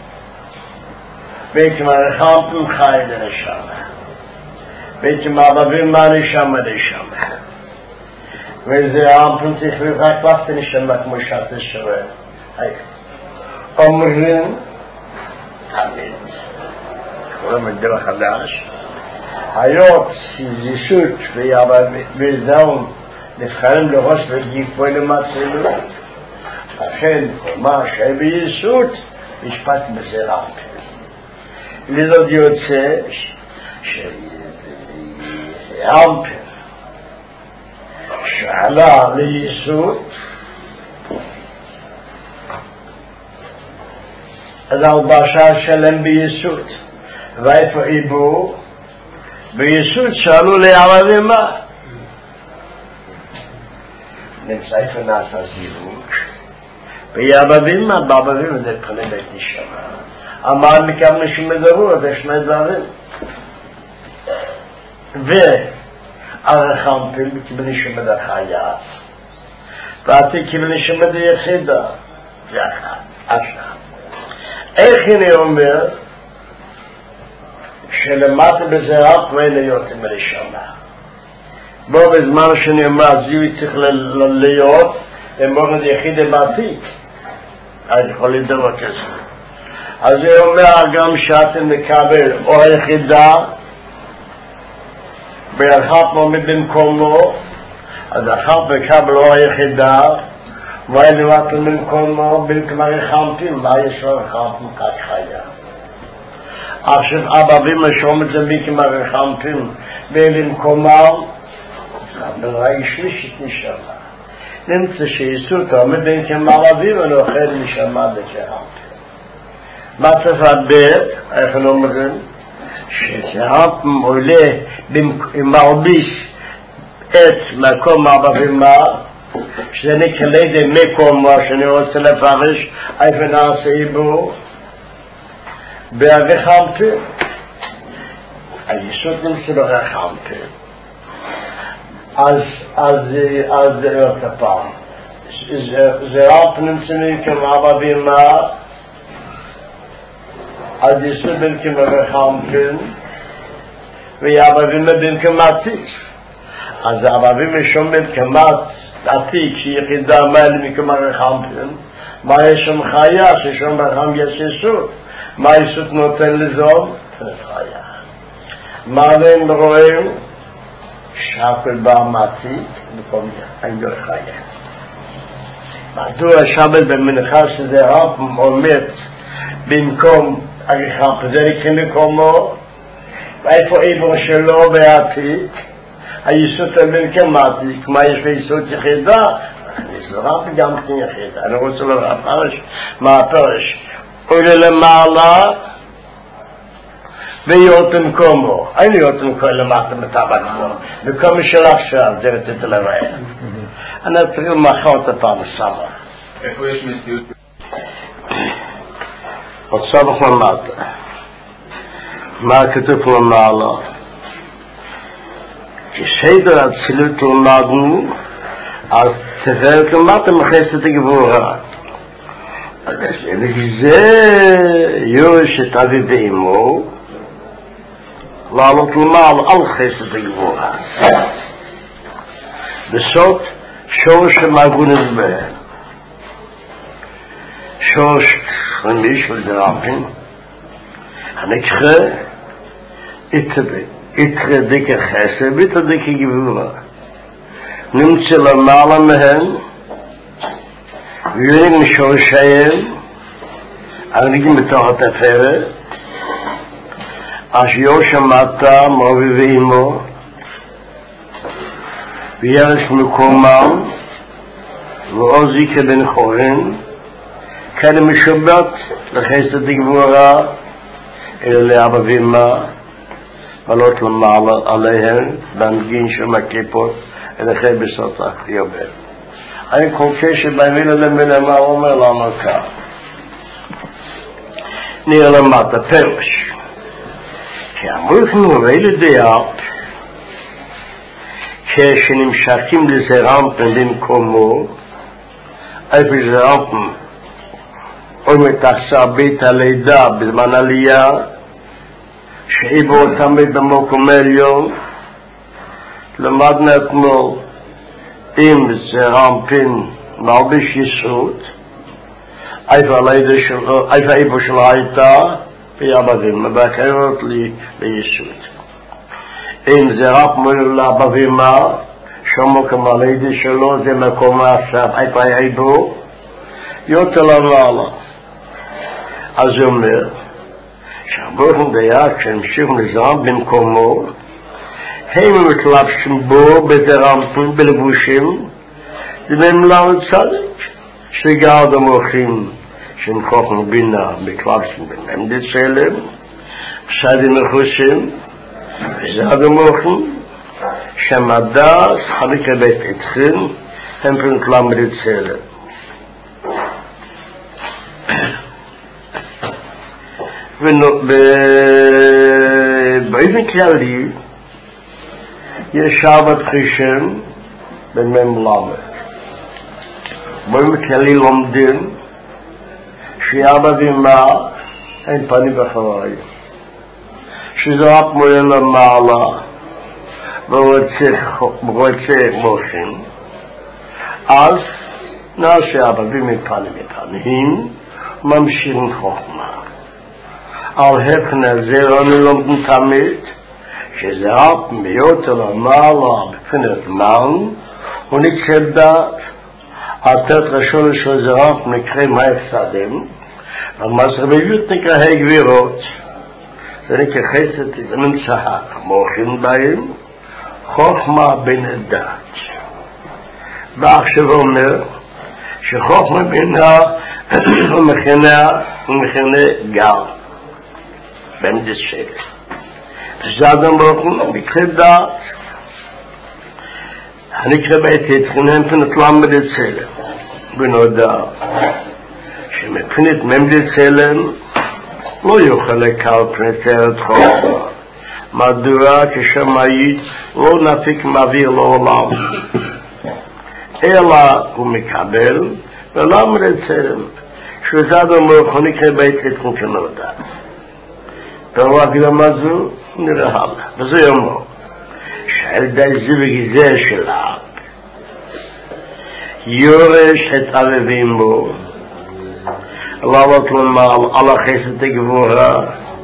בית מרחמפים חי את הנשמה, בית מעבבים מהנשמה נשמה, וזה העמפים צריך רק לסת נשמה כמו שאתה שואל. אומרים תמיד, קוראים את דבר חדש, היות ישות וזהום נבחרים לראש וגיפו למעשינו, לכן מה שבישות משפט בזה רמפים. לזאת יוצא ואמפן שעלה ליסוד אז הלבשה שלם ביסוד ואיפה איבו? ביסוד שאלו לערבים מה? נמצא איפה נעשה זיווג ויערבים מה? בערבים זה פחנה בית נשמה אמר מכמה שמדברו זה שני דברים והרחמפים קיבל נשמה דחיה ואתי קיבל נשמה דיחידה זה אחד איך אני אומר שלמטה בזרעת ואין להיות עם הראשונה בו בזמן שאני אומר זיוי צריך להיות למורד יחיד בעתיד אז יכול לדבר כזה אז זה אומר גם שאתם מקבל או היחידה ואחת עומד במקומו אז אחת מקבל או היחידה ואין לבטל במקומו במקום הרחמתים מה יש לו רחמתים כך חיה עכשיו אבבים משום את זה במקום הרחמתים ובמקומם בראי שלישית נשמה נמצא שיסות עומד במקום אבבים ונאכל נשמה דקרמתים מה צריך לדעת איך אומרים שרחמתים עולה מרביס את מקום אבבים שזה נקרא לידי מקום שאני רוצה לפרש איפה נעשה איבו ברחמתים היסוד נמצא ברחמתים אז זה עוד הפעם זה רב נמצאים כמערבים אז יסוד במקום ברחמתים ויערבים במקום עתיק אז הערבים משום במקום עתיק שיחידה מעלה מקום הרחמתים מה יש שם חיה ששום ברחם יש יסוד מה יסוד נותן לזום? חיה מה הם רואים? שהכל בעמתית במקום אין לו חיה מדוע שבל במנחה שזה רב עומד במקום הרחמתים זה נקרא מקומו ואיפה עבר שלו בעתיק היסוד במקום עתיק מה יש ביסוד יחידה? נזרח גם כן יחידה אני רוצה לראה פרש מה הפרש עולה למעלה ויותם קומו אין יותם קומו למטה מטבע כמו מקום של עכשיו זה רציתי לראה אני צריך למחר את הפעם סמה איפה יש מציאות? עכשיו למטה מה כתוב למעלה כשסדר הצילות למדנו אז תפארת למטה מחסת הגבורה וזה יורש את אבי ואמו לעלות למעלה על חסת הגבורה בסוד שורש המגונס בהם שורש חמיש ודרפים הנקחה יתרה דקה חסד ויתרה דקה גבורה נמצא למעלה מהם ויונים משורשיהם הנגיעים בתוך התפארת אשר שמעת מאבי ואמו וירש מקומם ועוזי כבן חורן כאן משובט לחסד גבורה אלא לאבא ואמא ועלות למעלה עליהם בהנגין שם הכיפות אלא חי בסוטה יובל אני חושב שבאמיל אדם מה אומר לנו כך נראה למטה פרש כי אמרו לידיעת כשנמשכים לזרמפן במקומו איפה זרמפן או מתעשה בית הלידה בזמן עלייה שאיבו תמיד במקום עליון למדנו אתמול אם זרמפן מלביש יסוד איפה איפה שלו הייתה ויעבדים מבקרות לי ליסוד אם זרמפ מול לבבימה שמו כמלידי שלו זה מקום עכשיו איפה איבו יותר למעלה אז הוא אומר שהברוכם דייק שהמשיכו לזרם במקומו הם מתלבשים בו בזרמפים בלבושים וממלאות צדק שגר דמוחים שהם חוכמה בינה מתלבשים בממדת שלם פשדים מחושים וזר דמוחים שמדס חליקה בית איתכם הם מתלמדת שלם ובאופן כללי יש ארבעת חישים בממלמת. באופן כללי לומדים שאבא ואמא אין פנים בחיים. שזה רק מועיל למעלה ורוצה מוחים. אז נעשה אבא ואמא פנים בפנים ממשיכים חוכמה. על הפנה זה אנו לומדים תמיד שזה רק מיותר למעלה בפינת מן ונקרא התת ראשון של זה רק נקרא מהפסדים המסרביות נקרא הגבירות זה נקרא חסד זה נמצא מוחין בהם חוכמה בין הדת ועכשיו אומר שחוכמה בינה ומכנה גל במדת שלם זאדם ברוך מקרה דעת הנקרא בית התחנן פנת למדת צלם בנודע שמפנת ממדת צלם לא יוכל לקל פנת תארת חוכמה מדוע כשמאית לא נפיק מעביר לעולם אלא הוא מקבל ולמדת צלם שזאדם ברוך נקרא בית התחנן כנודע תראו הקדמה זו נראה הלאה וזה יאמר שעל די זיווג זה של האב יורש את אביבים בו לעלות למעל על החסד הגבוהה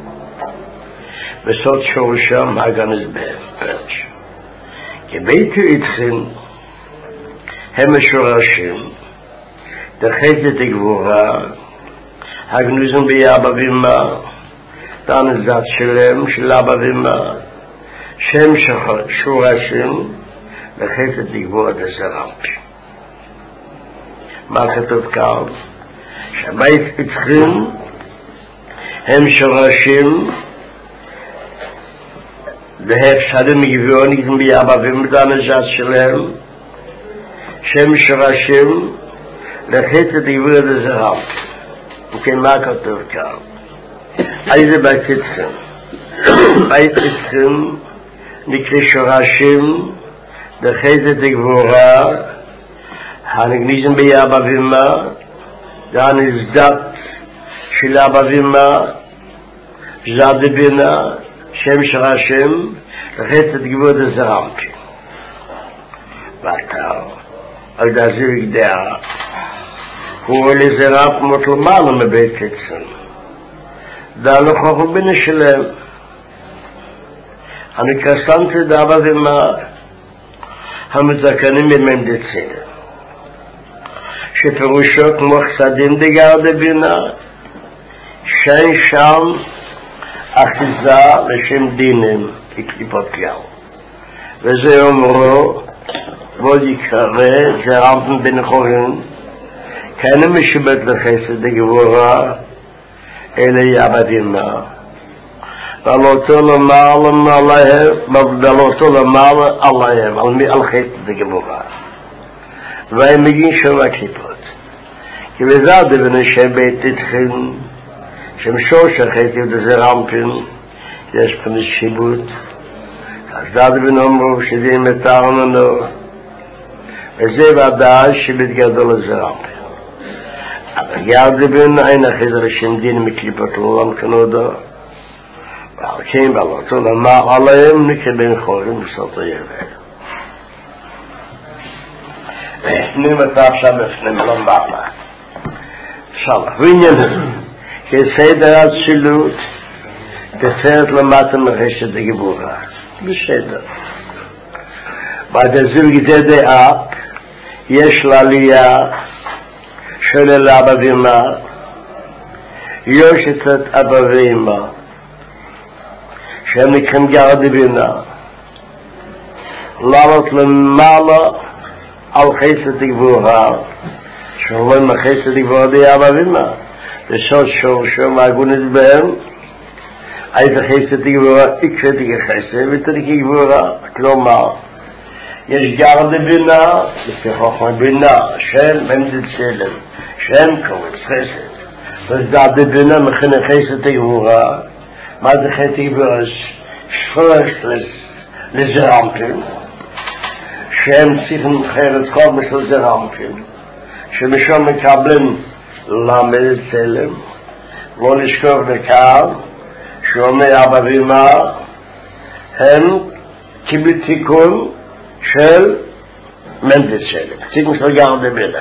וסוד שורשם הגנז בהפרש כי ביתו איתכם הם השורשים דחסד הגבוהה הגנוזם ביאבא ואמא dann ist das Schlem, Schlaba Wimma, Shem Shurashim, Lechesed Digvor des Ramp. מה כתוב כאן? שהבית איתכם הם שורשים והפסדים גביונים ביאבא ומדן הזat שלהם שם שורשים לחסד דיבור דזרם. וכן מה כתוב כאן? איזה בית איתכם? בית איתכם נקרא שורשים לחסד גבורה הנגניזם ביאבא ומה דן הזדת של אבא ומה זד בינה שם שורשים לחסד גבורה דזרם. ואתה על דזיר ידע הוא לזרם כמו למעלה מבית איתכם דאלו חוכם בני שלם אני קסמתי דאבא ומה המזקנים ממדת צלם שפירושו כמו חסדים דגר דבינה שאין שם אחיזה לשם דינים כקליפות כלל וזה אומרו ועוד יקרא זרמתם בן חורין כאינו משובט לחסד דגבורה אלה יעבדים מה ולאותו למעלה עליהם על חסד דגבורה והם מגיעים שם הקליפות כי בזה דבנה שבית איתכם שם שוש החסד דזרמתם יש פה נשיבות אז דבנה אמרו שזה מתארנו וזה ודאי שבתגדול לזרמתם אבל יעד בן אין החזר שם דין מקליפות לעולם כנודו ועל כן בעלותו למה עליהם נקרא בן חורים בסרטו יבל והפנים אתה עכשיו בפנים למעלה שלח ועניין כסדר הצילות תפארת למטה מרשת הגבורה בסדר ועד הזוג זה דעה יש לעלייה של אבא ואמא יושת אבא ואמא שהם נקראים גר דבינה לעלות למעלה על חסד גבורה, שאומרים חסד גבורה די אבא ואמא, ושוד שורשו והגונת בהם, איזה חסד גבורה, יקרתי כחסד ותרקי גבורה, כלומר, יש גר דבינה, לפי חוכמה בינה, שם ממדד צלם, שם קורץ חסד, וזדה דבינה מכנה חסד גבורה, מה זה חסד גבורה? שפרש לזרמפים, שהם צריכים חרץ כל משל זרמפים, שמשום מקבלים למד צלם, לא לשכוח בקו, שאומר אבא ואמא, הם קיבלו תיקון של מנדל צלם, תיקון של גר דבינה.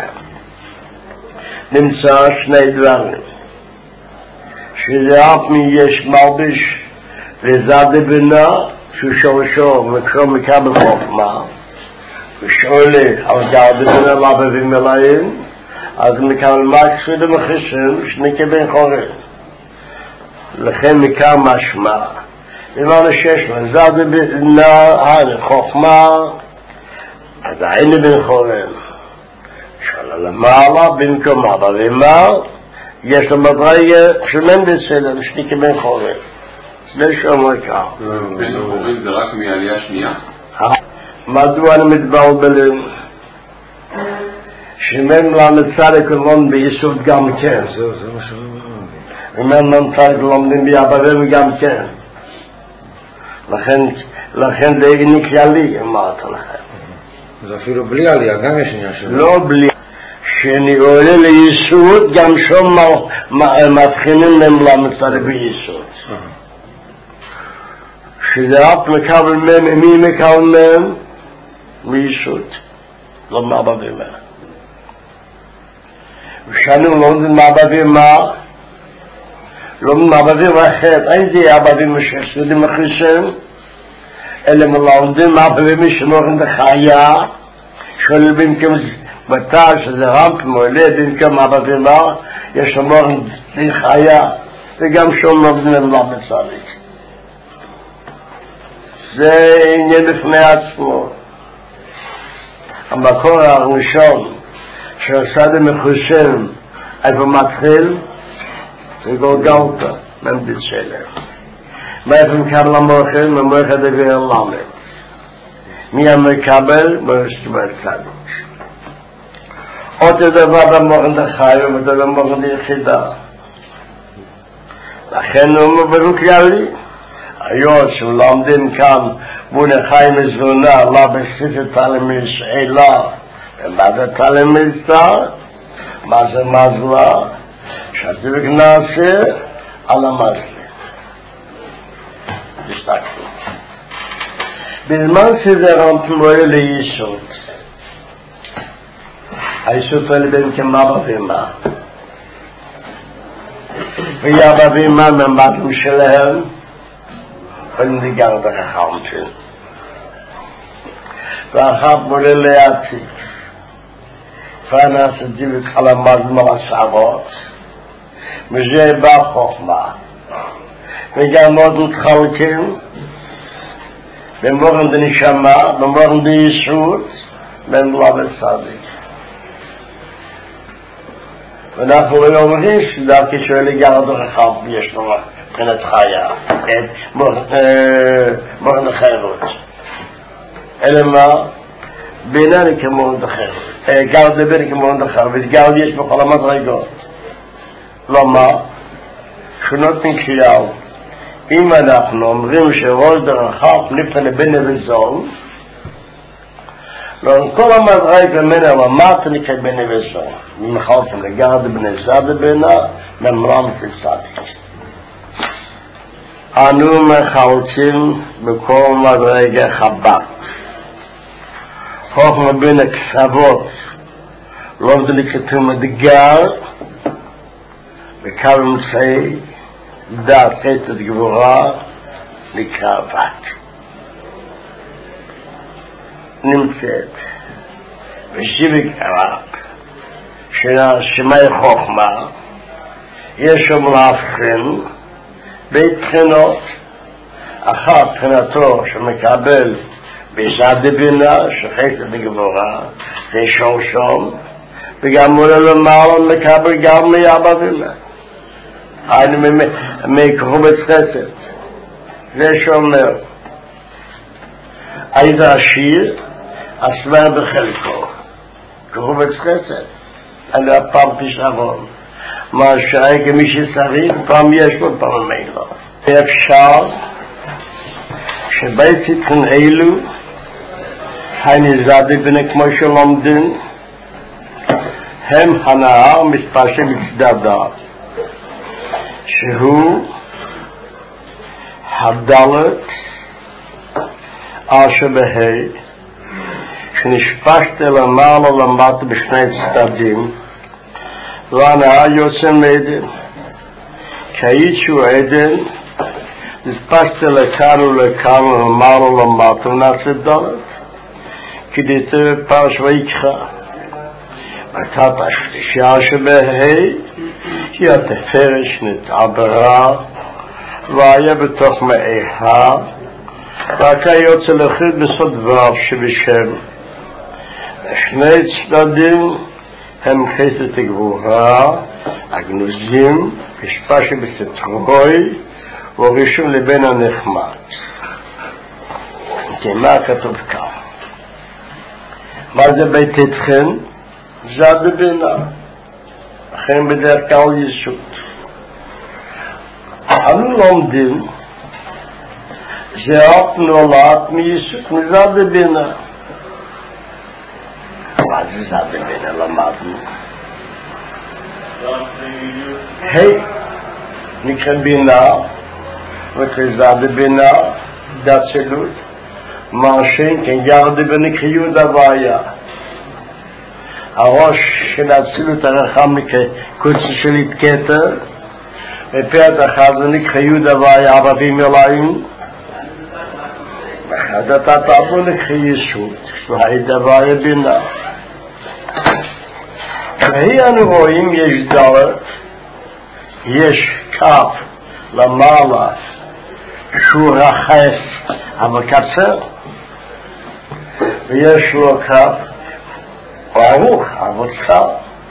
נמצא שני דברים, שזה אף מי יש מלביש לזד דבינה, שהוא שורשו וקרוא מקבל חוכמה, ושואלה על גר דבינה לאבא ואמא להם, אז מקבל מקסוד המחישים שנקה בין חורף. לכן מכאן משמע, אמרנו שיש לו, זד דבינה, חוכמה, עדיין בין חורף. שאלה למעלה, במקום אבא ואמא, יש לו מדרגה של מנדל צלם, שנקה בין חורף. זה שאומר כך. בין חורף זה רק מעלייה שנייה? מדוע אני מתבלבלים? שמם למצד כלום ביסוד גם כן. זה מה שאומר. ומם למצד כלום ביאבבים גם כן. לכן זה נקרא לי, אמרת לכם. זה אפילו בלי עלייה, גם יש עניין שלו. לא בלי. שאני עולה ליסוד, גם שום מבחינים להם למצד ביסוד. שזה אף מקבל מהם, מי מקבל מהם? מיסוד. לא מאבא ואמא. ושאנו לומדים מאבא ואמא, לומדים מאבא ואמא אחרת, אין זה אבא ואמא שחסודים אחרישם, אלא מלומדים מאבא ואמא שמורים בחיה, שואלים במקום בתא שזה רמפ מועלה, במקום מאבא ואמא, יש למורים בחיה, וגם שום לומדים למלמד צדיק. זה עניין בפני עצמו. המקור הראשון שעשה למחושם איפה מתחיל זה גולגלתה, ממדד צלם. מאיפה מקבל המוחל? ממוחל דביר למד. מי המקבל? מרשתבר צדיק. אותו דבר במוחל דחי ואותו במוחל יחידה. לכן הוא מברוק יאלי. היות שלומדים כאן בונה חיים מזונה, לא בספר תלמיד שאלה, ומה זה תלמיד צד? מה זה מזלה? שהתיק נעשה על המזלה. תסתכלו. בזמן שזה רמפמויה ליסוד, היסוד האלה בין כמה ואמא. ויאבא ואמא ממדים שלהם, und die Garde gehauen. ואחר מולה להציג. פרנס דיבק על המזמר הסערות, וזה בא חוכמה. וגם עוד מתחלקים, במורן דנשמה, במורן דיסות, במלאב צדיק. ואנחנו אומרים שדרכי שואלי גרד רחב יש לו מבחינת חיה, מורן אחרות. אלא מה? בינני כמורן אחרת. גרד לבין כמורן אחרת, וגרד יש בכל המדרגות. לא מה? שנותנים כשיהו. אם אנחנו אומרים שראש דרחב נפתה לבן וזול, לא כל המדרג ממנה למטה נקרא בן וזול. ממחלתם לגרד בני זד בינה, ממרם כצדיק. אנו מחלצים בכל מדרגה חב"ד. חוכמה בין הקצוות, לא דליקתו מדגר, וקו אמצעי, דעת חטאת גבורה, נקרא בת. נמצאת בשיבק הרב, שמי חוכמה, יש שם להבחין, בית בחינות, אחת בחינתו שמקבל ביסד בינה שחקת בגבורה זה שורשום וגם מולה למעלה מקבל גם מאבא בינה היינו מקרובץ חסד זה שאומר איזה עשיר הסבר בחלקו קרובץ חסד אני הפעם פשערון מה שהיה כמי שצריך פעם יש לו פעם אין לו ואפשר שבעצם אלו הנזדה בני כמו שלומדים הם הנהר מתפשט מצדדה שהוא הדלת אשר בהי שנשפשת למעלה למטה בשני צדדים והנהר יוצא מעדן כאיזשהו עדן נשפשת לכאן ולכאן ולמעלה למטה ונעשה דלת כדי תראה פרש ויקחה ותת השלישה שבהי היא התפארת שנתעברה והיה בתוך מאיها רק יוצא לחית בסוד ו' שבשם שני צדדים הם חסד הגבורה הגנוזים כשפה שבסתרוי וראשון לבין הנחמד מה כתוב כאן מה זה בית אתכן? זה הדבינה לכן בדרך כלל יסוד אנו לומדים זה רק נולד מיסוד מזה הדבינה מה זה הדבינה למדנו? נקרא בינה וזה הדבינה דצלות מרשן כן ירד בנקריות הוויה הראש של הצילות הרחם קוצר של התקטר ופעת אחת זה נקריות הוויה ערבים אליים ואחד אתה תעבו נקרא ישות והיית הוויה בינה והיא אנו רואים יש דלת יש כף למעלה שהוא רחס אבל קצר ויש לו כף ברוך אבל צר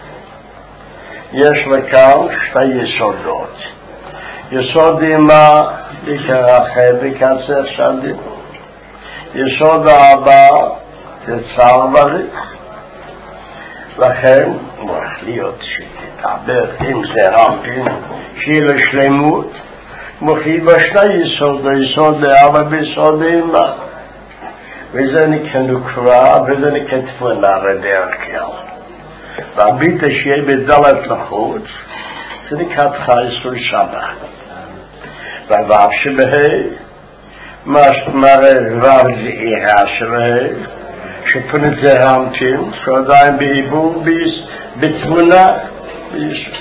יש לכאן שתי יסודות יסוד אימה בקרחה בקצר שדים יסוד הבא זה צר וריך לכן מוכרח להיות שתתעבר עם זה רמפים שיהיה לו שלמות מוכרח בשני יסוד היסוד לאבא ביסוד אימה וזה נקרא נקרא וזה נקרא תפונה בדרך כלל והביטה שיהיה בדלת לחוץ זה נקרא תחייסו שמה והוו שבהי מה שמראה וו זעירה שבהי שפונת זה רמתים שעדיין בעיבור בתמונה בישות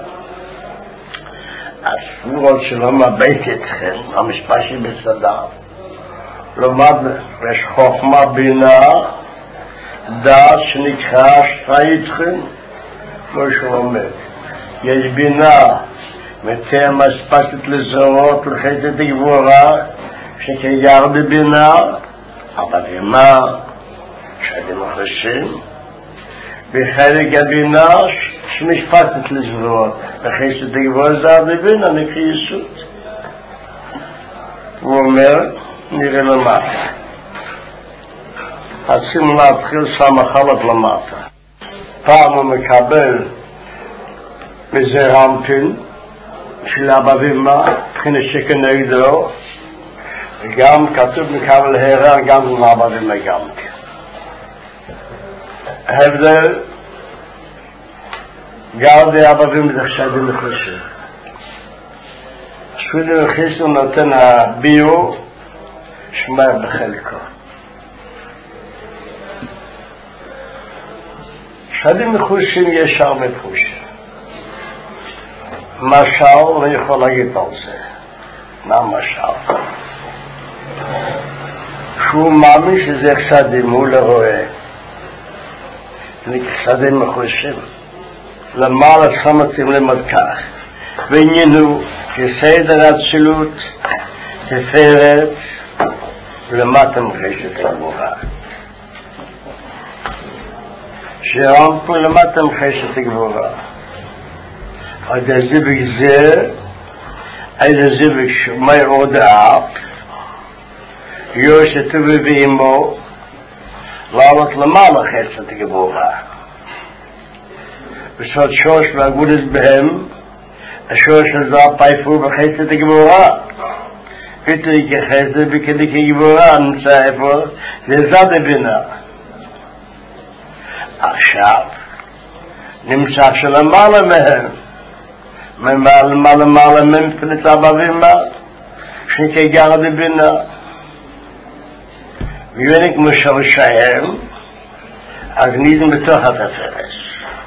הסבורות שלא מבית אתכם המשפט שבסדר למד יש חוכמה בינה דעת שנקרא שתה איתכם כמו שהוא אומר יש בינה מתאם הספקת לזרות לחטאת הגבורה שכירד בינה אבל מה שאתם חושבים בחלק הבינה שמשפטת לזרות לחטאת הגבורה זה הבינה נקרא ישות הוא אומר נראה למטה עשינו להתחיל שם חלק למטה פעם הוא מקבל וזה רמפין של אבבימה מבחינת שכנגדו וגם כתוב מקבל הרע גם עם אבבימה גם הבדל גרדי אבבימה זה חשבים לחושב שבילי לחיסו נותן הביו שמר בחלקו שדים מחושים יש הרבה חושים משל אני יכול להגיד על זה מה משל שהוא מאמין שזה חסדים הוא לרואה זה חסדים מחושים למעלה שמתים למדכך ועניינו כסדר הצלות תפארת למטה מחסד הגבורה. שרמפו למטה מחסד הגבורה. עד הזיבק זה, עד הזיבק שמי הודעה, יושת ובאמו, לעלות למעלה חסד הגבורה. ושעות שוש והגודס בהם, השוש הזה פייפו בחסד הגבורה. איתי כחסד וכדי כגבורה נמצא איפה, זה זד הבינה. עכשיו, נמצא שלמעלה מהם, מעלה מהם פנצה בבימה, שכגר בבינה. ויוניק משורשיהם, אז ניזם בתוך התפרס.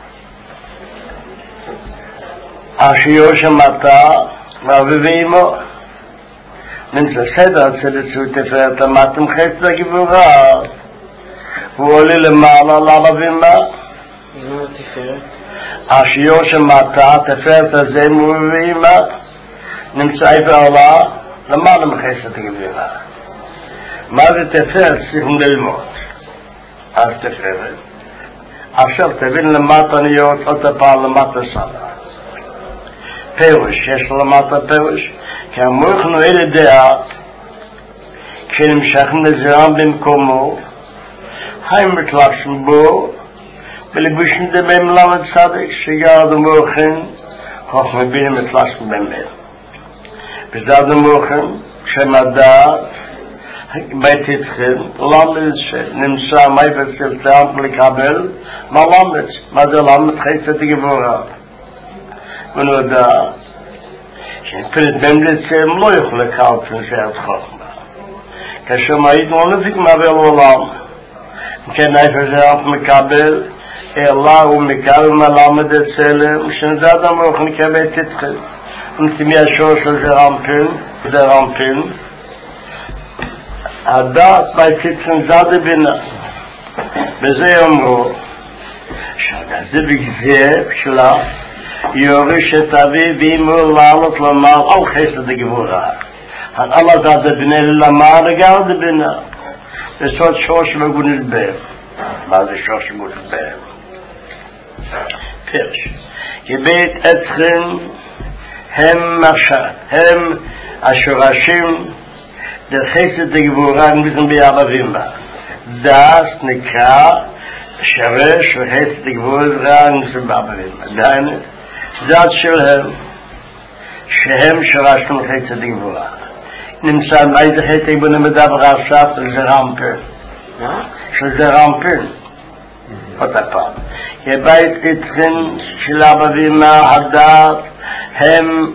אשיו שמתה, ואביבימו, נמצא סדר צדצו תפארת המתם חסד הגבורה, הוא עולה למעלה לאבימה. מה התפארת? אשיו שמתה, תפארת הזה ואבימה, נמצא איפה עולה למעלה מחסד הגבורה. מה זה תפארת? צריכים ללמוד. אז תפארת. עכשיו תבין למטה ניות עוד הפעם למטה סלה. פירוש, יש למטה פירוש, כי המורכנו אלה דעה, כשנמשכים לזרם במקומו, הם מתלבשים בו, ולבושים דמם למד צדק, שגרד המורכן, חוכמה בינים מתלבשים במם. בזד המורכן, שמדעת, בית יתחן, למד שנמצא מי בסלטם לקבל, מה למד? מה זה למד חסד הגבורה? ונודע שפלט במדצם לא יוכל לקבל פנסיית חוכמה. כאשר מעיד לא נפיק מעבר לעולם. כן איפה זה אף מקבל, אלא הוא מקבל מלמד אצלם, שנדע אדם רוח נקבל תתחל. ונתמי השור של זה רמפין, הדעת ביתיצן זד בינה. בזה אמרו, שהדעת בגזיר שלה, יורש את אבי ואימו לעלות למעל על חסד הגבורה. Allah zat de binnen lamar garde binnen. Det så shosh magunil be. Baz shosh magunil be. First. Gebet etchem hem mashat. Hem ashurashim der chesed de gvura müssen wir aber wimba. Das nikra shresh chesed de gvura müssen wir aber wimba. Dann zat shelhem shehem shurashim chesed de gvura. נמצא מייזה חטא בנה מדבר עכשיו של רמפל. של רמפל. עוד הפעם. הבית איתכן של אבא הדעת הם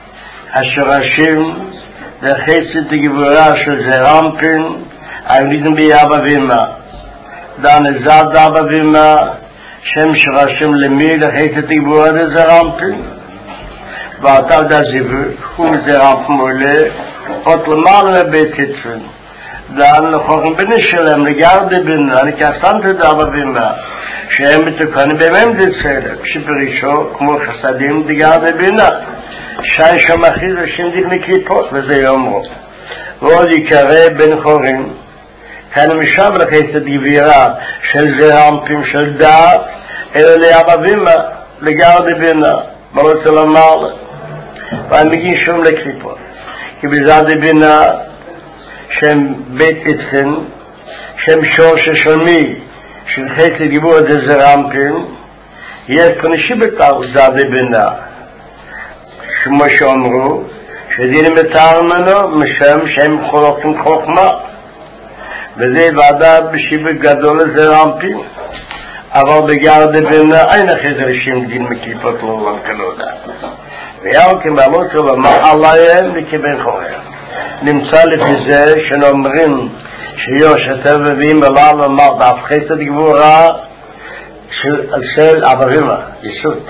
השורשים לחסד הגבורה של רמפל הילידים באבא ואמא. דן זד אבא ואמא שם שורשים למי לחסד הגבורה של רמפל. ואתה דה זיווי הוא זה רמפל מולה עוד למעלה לבית יתפן. דן לחוכם בני שלהם לגרדי בינה, אני כסנתי דאבא בינה, שהם מתוקנים במם דצלם, שפרישו כמו חסדים דגרדי בינה. שי שם אחי זה שינדיק מקליפות, וזה יאמרו. ועוד יקרא בן חורים, כאן משם לחסד גבירה של זרמפים של דעת, אלא לאבא בינה, לגרדי בינה, ברוצה למעלה. ואני מגיע שום לקליפות. כי בזד בינה שם בית איתכן שם שור ששלמי של חסד גיבור דזרמפין יש פנשי בתר זד בינה כמו שאומרו שדין מתאר ממנו משם שהם חולקים חוכמה וזה ועדה בשיבק גדול לזרמפין אבל בגרד בינה אין החזרשים דין מקליפות לעולם כנודה ויאוקים בעלות ולומר עליהם לכבן חורם. נמצא לפי זה שנאמרים שיוש הטבבים ולא לומר באף חסד גבורה של אברימה, יסוד.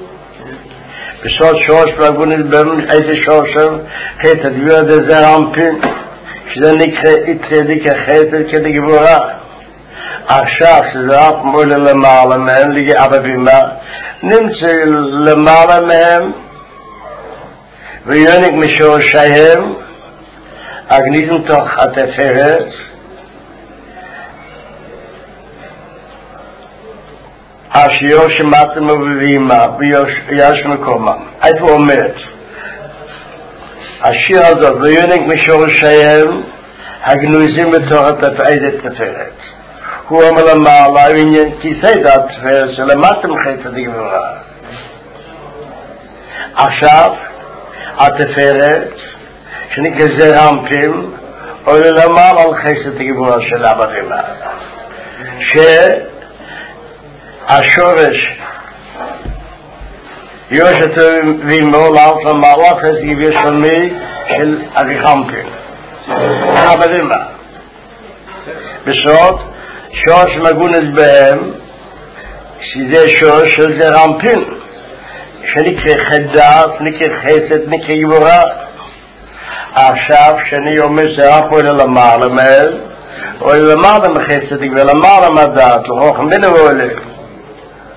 בסוד שוש והגונית בהם איזה שושם חסד גבורה דזה רמפין שזה נקרא איתחדי כחסד כדי גבורה. עכשיו שזה אף מולה למעלה מהם לגי אברימה נמצא למעלה מהם ויוניק משורשיהם הגניזם תוך התפארת, השיעור שמעתם ובבימה ויש מקומם. איפה עומד? השיר הזאת, ויונק משורשיהם הגנוזים בתוך התפארת. הוא אומר למעלה, ועניין כיסא התפארת שלמטה מחית הגבורה. עכשיו, התפארת, שנקרא זרעמפים, עולה למעלה על חסד הגבורה של הברימה. שהשורש יושת וימול על למעלה חסד הגבורה של מי? של הרחמפים. הברימה. בסוד, שורש מגונס בהם, שזה שורש של זרעמפים. שנקרא חדף, נקרא חסד, נקרא גבורה. עכשיו שאני אומר שהפועל למעלה מאז, או למעלה מחסד ולמעלה מדעת, לרוחם בנבולה.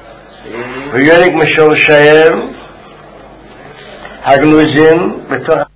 ויונק משורשיהם הגנוזים בתוך